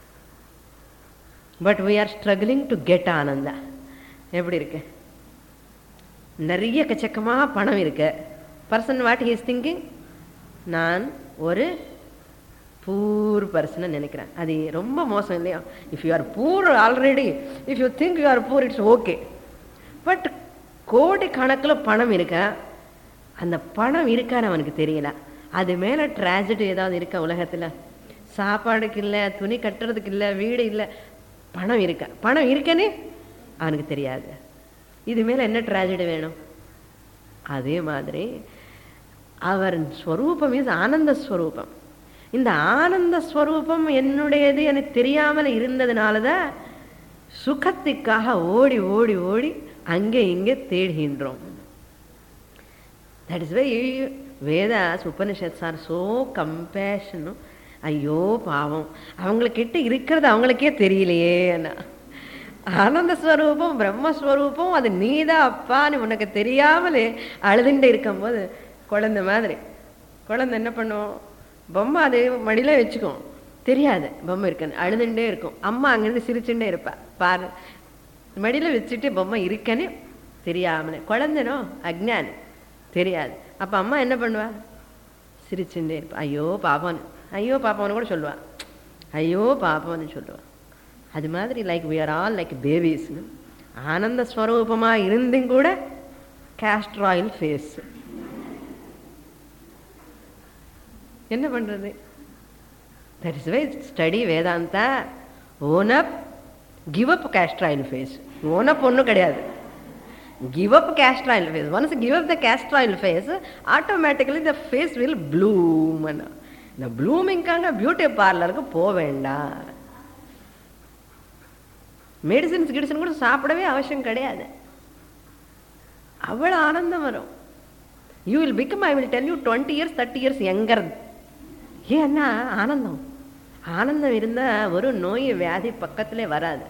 but we are struggling to get ananda. எப்படி இருக்கு? நிறைய கச்சக்கமாக பணம் இருக்கு. Person what he is thinking, நான் ஒரு poor பர்சனை நினைக்கிறேன். அது ரொம்ப மோசம் இல்லையா? If you are poor already, if you think you are poor it's okay. But கோடி கணக்கில் பணம் இருக்க, அந்த பணம் இருக்கான்னு அவனுக்கு தெரியல. அது மேலே ட்ராஜடி ஏதாவது இருக்கா உலகத்தில்? சாப்பாடுக்கு இல்லை, துணி கட்டுறதுக்கு இல்லை, வீடு இல்லை, பணம் இருக்க. பணம் இருக்கனே அவனுக்கு தெரியாது. இது மேலே என்ன ட்ராஜடி வேணும்? அதே மாதிரி அவர் ஸ்வரூபம் இஸ் ஆனந்த ஸ்வரூபம். இந்த ஆனந்த ஸ்வரூபம் என்னுடையது எனக்கு தெரியாமல் இருந்ததுனால தான் சுகத்துக்காக ஓடி ஓடி ஓடி அங்கே இங்கே தேடுகின்றோம். That is why Vedas, Upanishads are so compassion. ஐயோ பாவம், அவங்களுக்கிட்ட இருக்கிறது அவங்களுக்கே தெரியலையே. ஆனந்த ஸ்வரூபம், பிரம்மஸ்வரூபம், அது நீதான் அப்பான்னு உனக்கு தெரியாமலே அழுதுண்டு இருக்கும்போது, குழந்தை மாதிரி குழந்தை என்ன பண்ணுவோம், பொம்மை அது மடியில வச்சுக்கும், தெரியாது பொம்மை இருக்குன்னு, அழுதுண்டே இருக்கும். அம்மா அங்கிருந்து சிரிச்சுட்டே இருப்பா, பாரு மடியில வச்சுட்டு பொம்மை இருக்கன்னு தெரியாமலே. குழந்தைனோ அஜ்ஞானி, தெரியாது. அப்ப அம்மா என்ன பண்ணுவா, சிரிச்சுட்டே இருப்பா. ஐயோ பாப்பான்னு, ஐயோ பாப்பான்னு கூட சொல்லுவா, ஐயோ பாப்பான்னு சொல்லுவா. அது மாதிரி like we are all like babies. ஆனந்த ஸ்வரூபமா இருந்தும் கூட castor oil face. என்ன பண்றது? That is why study Vedanta. Own up, give up castor oil face. Own up ஒன்றும் கிடையாது. Give up castor oil face. Once give up the castor oil face, automatically the face will bloom. இந்த ப்ளூமிங்காக beauty பார்லருக்கு போக வேண்டாம். Medicines கிடிசன் கூட சாப்பிடவே அவசியம் கிடையாது. அவ்வளோ ஆனந்தம் வரும். You will become, I will tell you, twenty years thirty years younger. ஏன்னா ஆனந்தம். ஆனந்தம் இருந்தால் ஒரு நோய் வியாதி பக்கத்திலே வராது.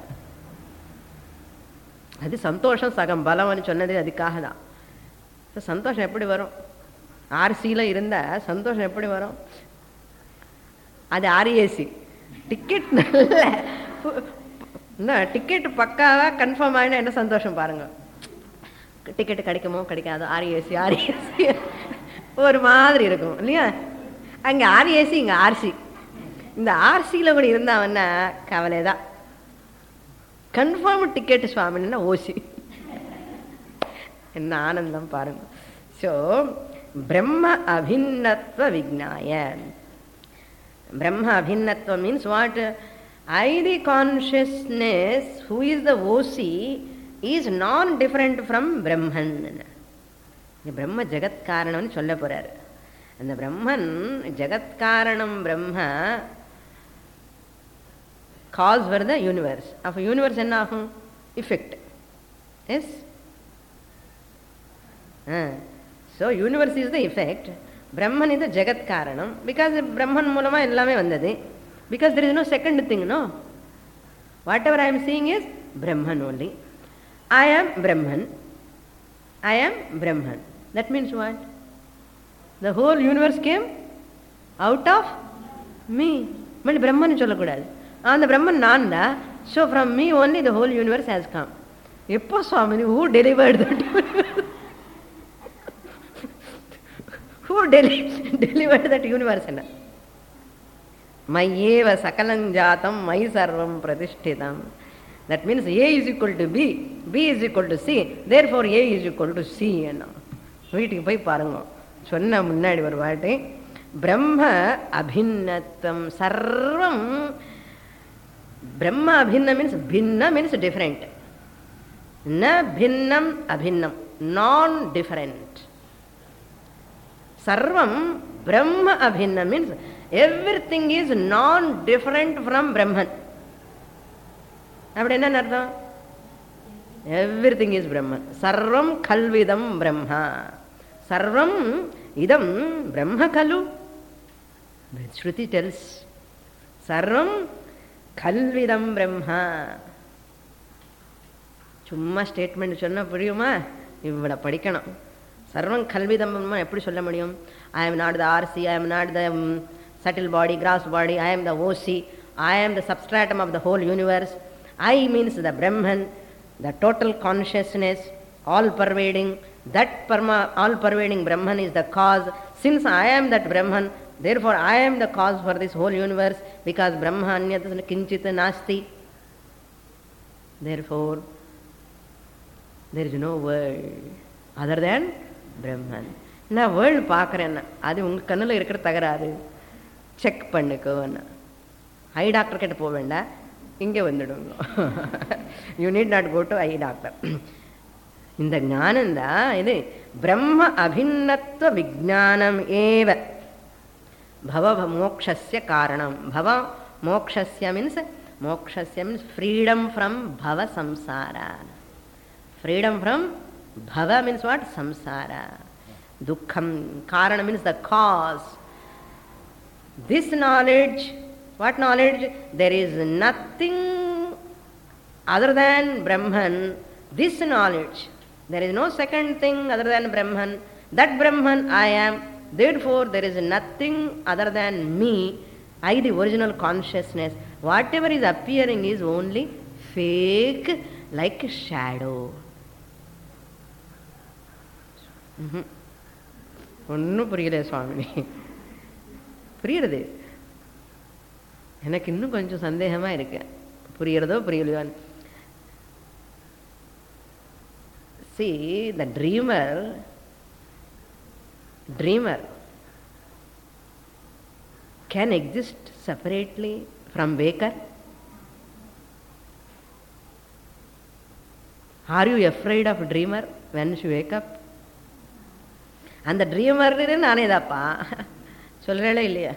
அது சந்தோஷம் சகம் பலம்னு சொன்னது அதுக்காக தான். சந்தோஷம் எப்படி வரும்? ஆர்சியில் இருந்தால் சந்தோஷம் எப்படி வரும்? அது ஆர்ஏசி டிக்கெட் நல்ல என்ன, டிக்கெட் பக்காவாக கன்ஃபார்ம் ஆகினா என்ன சந்தோஷம் பாருங்க. டிக்கெட்டு கிடைக்குமோ கிடைக்காதோ, ஆர்ஏசி ஆர்ஏசி ஒரு மாதிரி இருக்கும் இல்லையா? அங்கே ஆர்ஏசி, இங்கே ஆர்சி. இந்த ஆர்சியில் கூட இருந்தாவன்னா கவலை தான். கன்ஃபார்ம் டிக்கெட்டு சுவாமின்னா ஓசி. என்ன ஆனந்தம் பாருங்க. ஸோ பிரம்ம அபின்னத்வ விஜ்ஞாய. பிரம்ம அபின்னத்வ means what? I, the consciousness, who is the O C, is non-different from Brahman. பிரம்ம ஜெகத் காரணம்னு சொல்ல போறாரு. அந்த பிரம்மன் ஜெகத் காரணம். பிரம்ம cause for the universe. அப்போ யூனிவர்ஸ் என்ன ஆகும்? effect. Yes. So universe is the effect. Brahman is the ஜெகத் காரணம். பிகாஸ் பிரம்மன் மூலமா எல்லாமே வந்தது. Because there is no second thing, no? Whatever I am seeing is Brahman only. I am Brahman. I am Brahman. That means what? The whole universe came out of me. But Brahman is sollakudadu. And the Brahman naan da. So from me only the whole universe has come. Eppo Swami, who delivered that universe? Who deli- delivered that universe? மையேவ சகலம் ஜாத்தம் மை சர்வம் பிரதிஷ்டிதம். That means A is equal to B, B is equal to C, therefore A is equal to C. என்ன வீட்டுக்கு போய் பாருங்க, சொன்ன முன்னாடி ஒரு வாட்டி Brahma abhinnatvam. Sarvam. Brahma abhinna means bhinna means different. Na bhinnam abhinnam. Non-different. Sarvam Brahma abhinna means everything is non-different from Brahman. அப்படி என்ன அர்த்தம்? Everything is Brahman. Sarvam khalvidam Brahma. Sarvam idam Brahma khalu. Shruti tells. Sarvam khalvidam Brahma. சும்மா statement சொன்னா புரியுமா? இவ்வளோ படிக்கணும். சர்வம் கல்விதம் எப்படி சொல்ல முடியும்? I am not the R C, I am not the um, subtle body, gross body, I am the O C, I am the substratum of the whole universe. I means the Brahman, the total consciousness, all pervading. That parma, all pervading Brahman is the cause. Since I am that Brahman, therefore I am the cause for this whole universe, because Brahma anyat kinchit nasti. Therefore there is no world other than Brahman. நான் world பார்க்குறேன்னா அது உங்கள் கண்ணில் இருக்கிற தகராறு, check பண்ணுக்கோன்னா. ஐ doctor கிட்ட போக வேண்டாம், இங்கே வந்துடுங்க. You need not go to eye doctor. இந்த ஞானந்தான் இது பிரம்ம அபிநத்வ விஜானம் ஏவ பவ மோக்ஷஸ்ய காரணம். பவ மோக்ஷஸ்ய மீன்ஸ் மோக்ஷஸ்ய மீன்ஸ் ஃப்ரீடம் ஃப்ரம் பவ சம்சாரா. Freedom from bhava means what? Samsara. Dukkham. Karana means the cause. This knowledge, what knowledge? There is nothing other than Brahman. This knowledge, there is no second thing other than Brahman. That Brahman I am. Therefore there is nothing other than me. I, the original consciousness. Whatever is appearing is only fake, like a shadow. ஒன்றும் புரியல சுவாமி. புரியுறது எனக்கு இன்னும் கொஞ்சம் சந்தேகமாக இருக்கு, புரியுறதோ புரியலையோ. See, the dreamer, dreamer can exist separately from waker. Are you afraid of dreamer when you wake up? அந்த ட்ரீமர் நானே தாப்பா சொல்றே இல்லையா?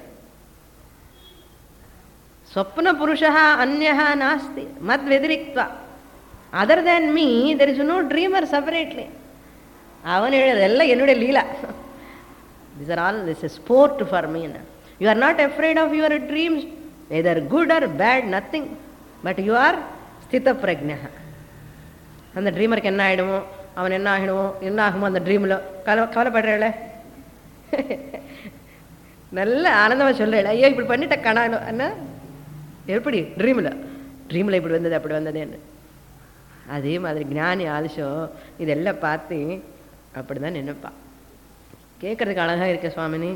சொப்ன புருஷா அந்யஹா நாஸ்தி மத் வெதிரிக்த்வா. Other than me there is no dreamer separately. அவன் எல்லாம் என்னுடைய லீலா. This are all this is sport for me. You are not afraid of your dreams, either good or bad, nothing. But you are ஸ்தித பிரக்ஞா. அந்த ட்ரீமருக்கு என்ன ஆகிடுமோ, அவன் என்ன ஆகிடுவோம், என்ன ஆகுமோ அந்த ட்ரீமில் கவலை கவலைப்படுறேல. நல்ல ஆனந்தமாக சொல்கிறேன், ஐயோ இப்படி பண்ணிட்ட கனானோ என்ன எப்படி ட்ரீமில் ட்ரீமில் இப்படி வந்தது அப்படி வந்ததுன்னு. அதே மாதிரி ஞானி ஆதிஷம் இதெல்லாம் பார்த்து அப்படி தான் நினைப்பான். கேட்கறதுக்கு அழகாக இருக்க சுவாமினி.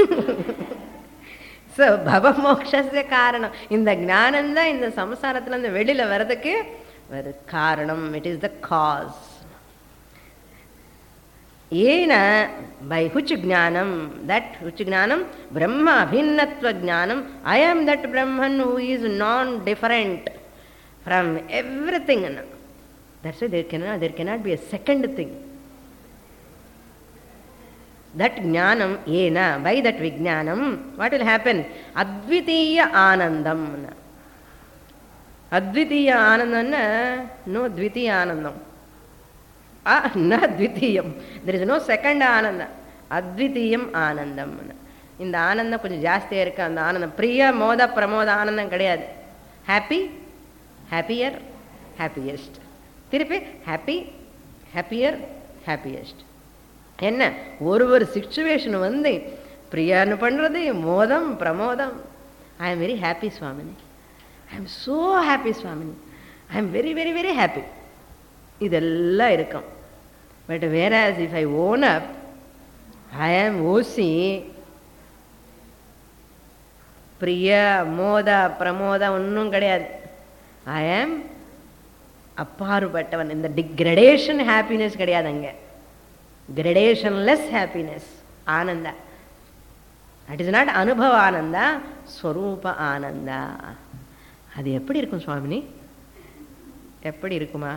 ஸோ பவமோக்ஷஸ்ய காரணம் இந்த ஞானந்தான் இந்த சம்சாரத்தில் இந்த வெளியில் வர்றதுக்கு ஒரு காரணம். It is the cause. ஏன by which jnanam, that which jnanam, brahma abhinnatva jnanam, I am that Brahman who is non-different from everything. That's why there cannot, there cannot be a second thing. That jnanam ena, by that vijnanam, what will happen? Advitiya anandam. Advitiya anandam, no dvitiya anandam. ந த்விதீயம். There is no second ஆனந்தம். அத்விதீயம் ஆனந்தம். இந்த ஆனந்தம் கொஞ்சம் ஜாஸ்தியாக இருக்குது. அந்த ஆனந்தம் பிரிய மோத பிரமோத ஆனந்தம் கிடையாது. Happy, happier, happiest. திருப்பி ஹாப்பி, ஹாப்பியர், ஹாப்பியஸ்ட். என்ன ஒரு ஒரு சிச்சுவேஷன் வந்து பிரியான்னு பண்ணுறது, மோதம் பிரமோதம். I am very happy Swamini, I am so happy Swamini, I am very very very happy. இதெல்லாம் இருக்கும். But whereas if I own up I am OC, Priya மோதா பிரமோதா ஒன்றும் கிடையாது. ஐ ஆம் அப்பாறுபட்டவன். இந்த டிக்ரடேஷன் ஹாப்பினஸ் கிடையாது அங்கே. கிரடேஷன்லெஸ் ஹாப்பினஸ், ஆனந்தா. தட் இஸ் நாட் அனுபவ ஆனந்தா, ஸ்வரூப ஆனந்தா. அது எப்படி இருக்கும் சுவாமினி? எப்படி இருக்குமா?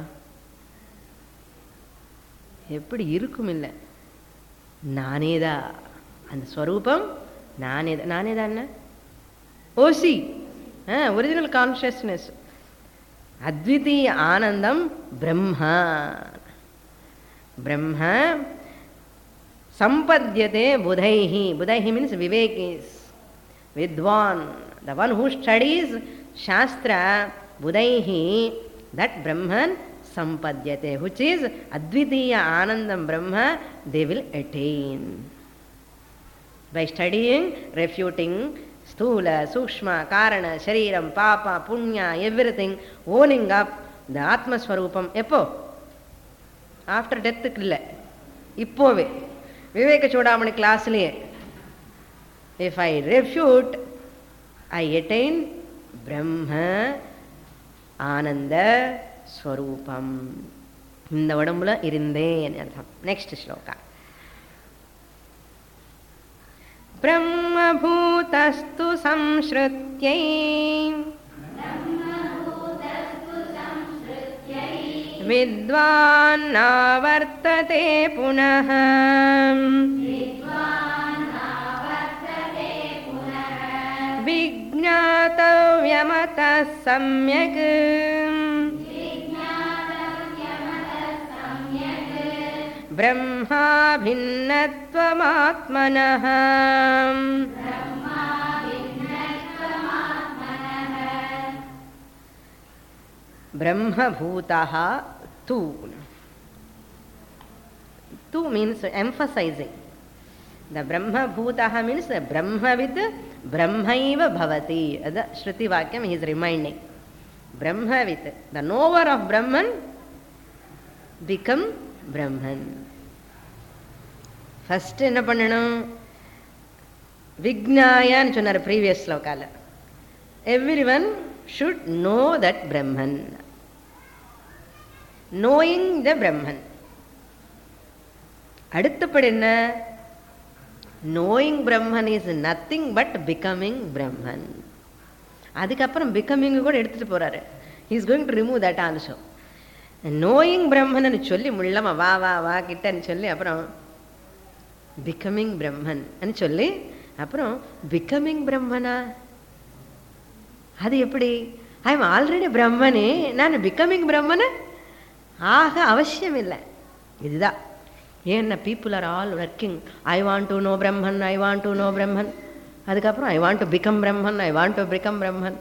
எப்படி இருக்கும்? இல்லை, நானேதா அந்த ஸ்வரூபம், நானேதா. நானேதா என்ன? ஓசி, ஒரிஜினல் கான்ஷியஸ்னஸ். அத்விதீய ஆனந்தம் பிரம்மா. பிரம்ம சம்பத்யதே புதைஹி. புதைஹி மீன்ஸ் விவேகீஸ், வித்வான், the one who studies shastra, budaihi, that brahman sampadyate, which is advitiya anandam brahma, they will attain by studying, refuting sthula, sukshma, karana, shariram, papa, punya, everything, owning up the atma swarupam. எப்போ? After டெத்துக்கு இல்லை, இப்போவே விவேக சூடாமணி கிளாஸ்லேயே. If I refute, I attain Brahma ஆனந்த ஸ்வரூபம். இந்த உடம்புல இருந்தேன் அர்த்தம். நெக்ஸ்ட் ஸ்லோகா. பிரம்மபூதஸ்து சம்ஸ்ருத்யை வித்வான் நாவர்த்ததே புனः விஜ்ஞாதவ்யமதः சம்யக் Brahma பின்னத்வமாத்மனः. பிரம்மபூதः tu. Tu means emphasizing. The Brahma-bhutaha means Brahmavid Brahmaiva bhavati. That Shruti Vakyam he is reminding. Brahmavid, the knower of Brahman, become Brahman. First என்ன பண்ணணும்? விக்ஞாயான்னு சொன்னார் previous ஸ்லோகால. Everyone should know that Brahman. Knowing the Brahman. அடுத்தபடி என்ன? Knowing Brahman is nothing but becoming Brahman. அதுக்கப்புறம் becoming கூட எடுத்துட்டு போறாரு. He is going to remove that also. Knowing Brahman ன்னு சொல்லி முள்ளமா வா வா வா கிட்டன்னு சொல்லி அப்புறம் becoming Brahman ன்னு சொல்லி அப்புறம் becoming Brahmana. அது எப்படி? ஐ எம் ஆல்ரெடி பிரம்மனே, நான் பிகமிங் பிரம்மனு ஆக அவசியம் இல்லை. இதுதான் ஏன்னா people are all working. I want to know Brahman, I want to know Brahman. அதுக்கப்புறம் I want to become Brahman, I want to become Brahman.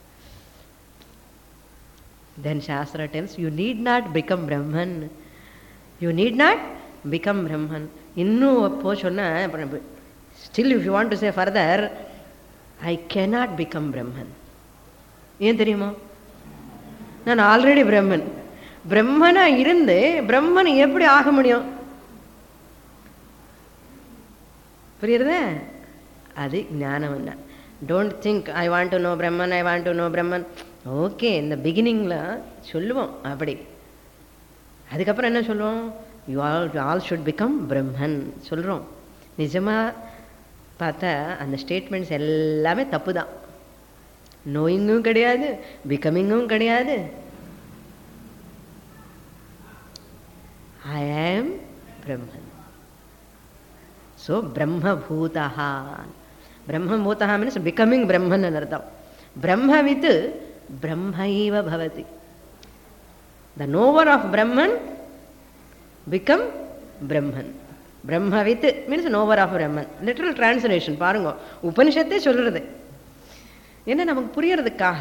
Then Shastra tells you need not become Brahman. You need not become Brahman. இன்னும் அப்போ சொன்ன still if you want to say further, I cannot become Brahman. ஏன் தெரியுமா? நான் already பிரம்மன். பிரம்மனா இருந்து பிரம்மன் எப்படி ஆக முடியும்? புரியுறதே? அது ஞானம். என்ன? Don't think I want to know Brahman, I want to know Brahman. Okay, இந்த பிகினிங்ல சொல்லுவோம் அப்படி. அதுக்கப்புறம் என்ன சொல்லுவோம்? You all all should become Brahman சொல்கிறோம். நிஜமாக பார்த்தா அந்த ஸ்டேட்மெண்ட்ஸ் எல்லாமே தப்பு தான். நோயிங்கும் கிடையாது, பிகமிங்கும் கிடையாது. I am Brahman. ஸோ பிரம்மபூதா. பிரம்மபூதா மீன்ஸ் பிகமிங் பிரம்மன் அர்த்தம். பிரம்மவித் பிரம்மைவ பவதி. The knower of Brahman become Brahman. பிரம்மவித் means knower of Brahman. Literal translation பாருங்க, உபனிஷத்தே சொல்றது. என்ன நமக்கு புரியறதுக்காக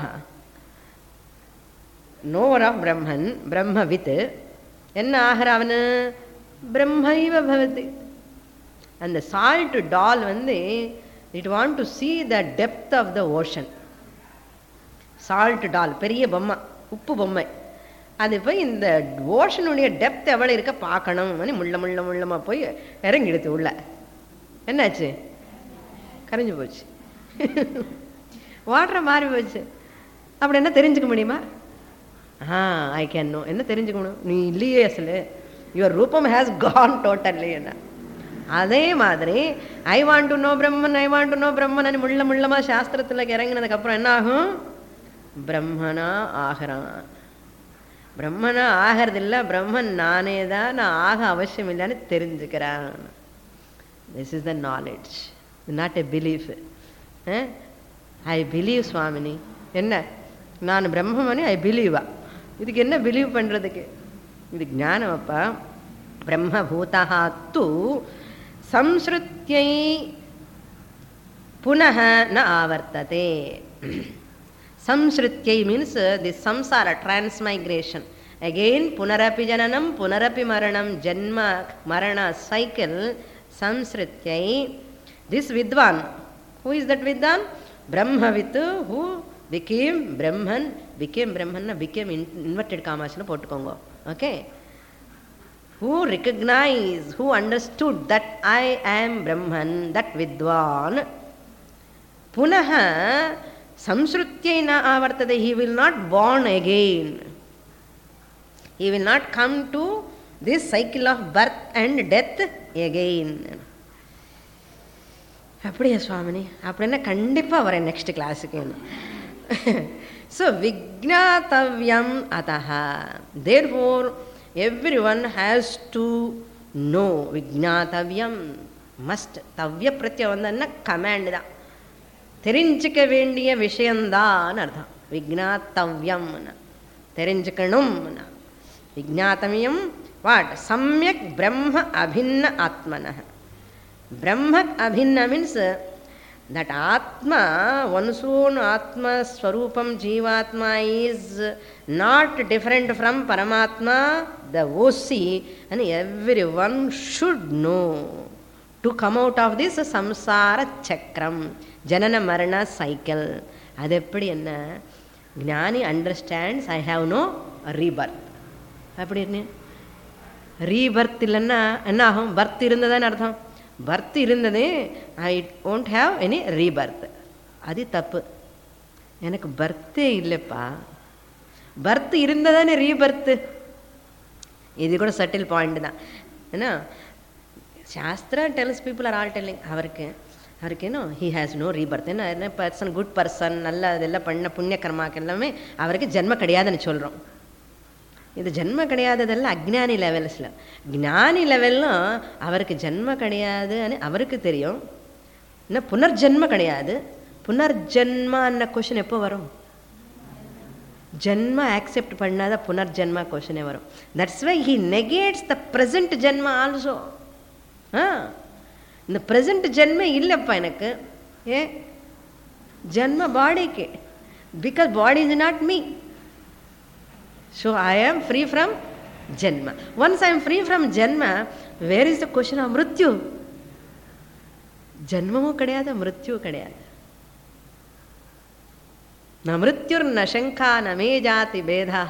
நோவர் ஆஃப் பிரம்மன் பிரம்மவித் என்ன ஆகிற அவனு பிரம்மைவ பவதி. அந்த சால்ட் டால் வந்து it want to see the depth of the ocean. Salt doll பெரிய பொம்மை, உப்பு பொம்மை. அது போய் இந்த ஓஷனுடைய டெப்த் எவ்வளோ இருக்க பார்க்கணும். முள்ள முள்ள முள்ளமா போய் இறங்கிடுது உள்ள. என்னாச்சு? கரைஞ்சு போச்சு, வாட்டரை மாறி போச்சு. அப்படி என்ன தெரிஞ்சுக்க முடியுமா? Ah I can know. என்ன தெரிஞ்சுக்கணும்? நீ இல்லையே அசல், யுவர் ரூபம் ஹேஸ் கான் டோட்டல்லி. என்ன அதே மாதிரி I want to know Brahman I want to know Brahman முள்ள முள்ளமா சாஸ்திரத்தில் இறங்கினதுக்கு அப்புறம் என்ன ஆகும்? பிரம்மனா ஆகிறான். பிரம்மனா ஆகிறது இல்லை, பிரம்மன் நானே தான், நான் ஆக அவசியம் இல்லைன்னு தெரிஞ்சுக்கிறான். This is the knowledge, not a belief. I believe Swamini, என்ன நான் பிரம்மமணி ஐ பிலீவா? இதுக்கு என்ன பிலீவ் பண்ணுறதுக்கு? இது ஞானம் அப்பா. பிரம்மபூதா து சம்ஸ்ருத்யை புனः ந ஆவர்த்ததே. Samsrityai means uh, the samsara, transmigration. Again, punarapi jananam, punarapi maranam, janma, marana, cycle, samsrityai. This Vidwan, who is that Vidwan? Brahmavitu, who became Brahman, became Brahman, became in, inverted commas, pottukongo. Okay? Who recognized, who understood that I am Brahman, that Vidwan. Punaha, Samsrutyai na avartade, he will not born again. He will not come to this cycle of birth and death again. அப்படியா சுவாமினி? அப்படின்னா கண்டிப்பாக வரேன் next கிளாஸுக்கு. So விஜ்ஞாத்தவ்யம் அதஹ, therefore everyone has to know. விஜ்ஞாத்தவ்யம் must. தவ்ய பிரத்யம் வந்தன்னா கமாண்ட் தான், தெரிஞ்சுக்க வேண்டிய விஷயந்தான் அர்த்தம். விஜ்ஞாத்தவ்யம் தெரிஞ்சுக்கணும். விஜ்ஞாத்தவியம் வாட்? சம்யக் பிரம்ம அபின்ன ஆத்மனः. பிரம்ம அபின்ன மீன்ஸ் தட் ஆத்மா, one's own ஆத்மா ஸ்வரூபம் ஜீவாத்மா is not different from Paramatma, the O C, and everyone should know to come out of this samsara chakram, janana marana cycle. அது எப்படி? என்ன ஞானி understands I have no rebirth. அப்படின்னு rebirth இல்லைன்னா என்ன ஆகும்? பர்த் இருந்ததான்னு அர்த்தம். பர்த் இருந்தது, I won't have any rebirth. அது தப்பு. எனக்கு பர்த்தே இல்லைப்பா. பர்த் இருந்ததானே ரீபர்த்து. இது கூட சட்டில் பாயிண்ட் தான். ஏன்னா shastra tells people are all telling, அவருக்கு அவருக்கு என்ன ஹி ஹேஸ் நோ ரீபர்த். என்ன என்ன பர்சன், குட் பர்சன், நல்ல இதெல்லாம் பண்ண புண்ணிய கர்மாக்கு எல்லாமே அவருக்கு ஜென்ம கிடையாதுன்னு சொல்கிறோம். இது ஜென்ம கிடையாததெல்லாம் அஜ்ஞானி லெவல்ஸில். ஞானி லெவல்லாம் அவருக்கு ஜென்ம கிடையாதுன்னு அவருக்கு தெரியும். என்ன புனர்ஜென்ம கிடையாது. புனர்ஜென்மான்ன கொஷின் எப்போ வரும்? ஜென்ம ஆக்செப்ட் பண்ணாத புனர்ஜென்மா கொஷினே வரும். That's why he negates the present ஜென்மா ஆல்சோ. ஆ இந்த ப்ரெசன்ட் ஜென்மே இல்லைப்பா எனக்கு. ஏ ஜென்ம பாடிக்கு, because body is not me. So I am free from ஜென்ம. Once I am free from ஜென்ம, where is the question of மிருத்யு? ஜென்மமும் கிடையாது, மிருத்யும் கிடையாது. ந மிருத்யுர் ந சங்கா ந மே ஜாதி பேதா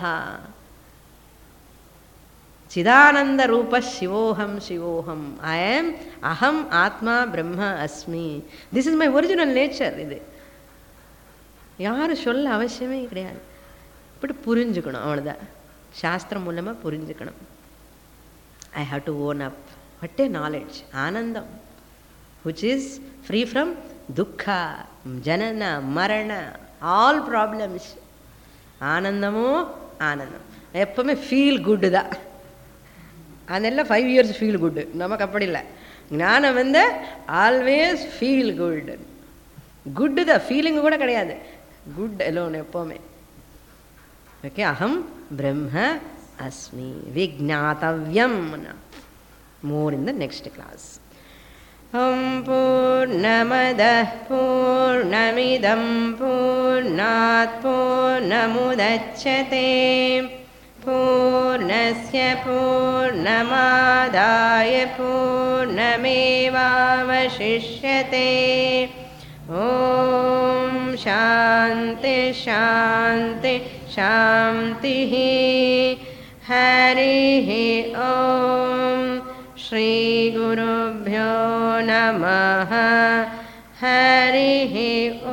சிதானந்த ரூப சிவோஹம் சிவோஹம். ஐ ஆம் அஹம் ஆத்மா பிரம்ம அஸ்மி. This is my original nature. இது யாரும் சொல்ல அவசியமே கிடையாது. இப்படி புரிஞ்சுக்கணும், அவ்வளோதான். சாஸ்திரம் மூலமாக புரிஞ்சுக்கணும். I have to own up. What a knowledge! ஆனந்தம், which is free from dukkha, janana, marana, all problems. ஆனந்தமோ ஆனந்தம். எப்பவுமே ஃபீல் குட்டு தான். அதெல்லாம் ஃபைவ் இயர்ஸ் ஃபீல் குட்டு. நமக்கு அப்படி இல்லை. ஞானம் வந்து ஆல்வேஸ் ஃபீல் குட். குட்டு தான், ஃபீலிங்கு கூட கிடையாது. குட் எலோன் எப்போவுமே. ஓகே, அகம் பிரம்ம அஸ்மி விஜ்ஞாதவ்யம். மோர் இன் த நெக்ஸ்ட் கிளாஸ். ஓம் பூர்ணமதః பூர்ணமிதம் பூர்ணாத் பூர்ணமுதச்யதே பூர்ணஸ்ய பூர்ணமாதாய பூர்ணமேவாவசிஷ்யதே. ஓம் சாந்தி சாந்தி சாந்திः. ஹரிः ஓம். ஸ்ரீ குருभ्यो நமः. ஹரிः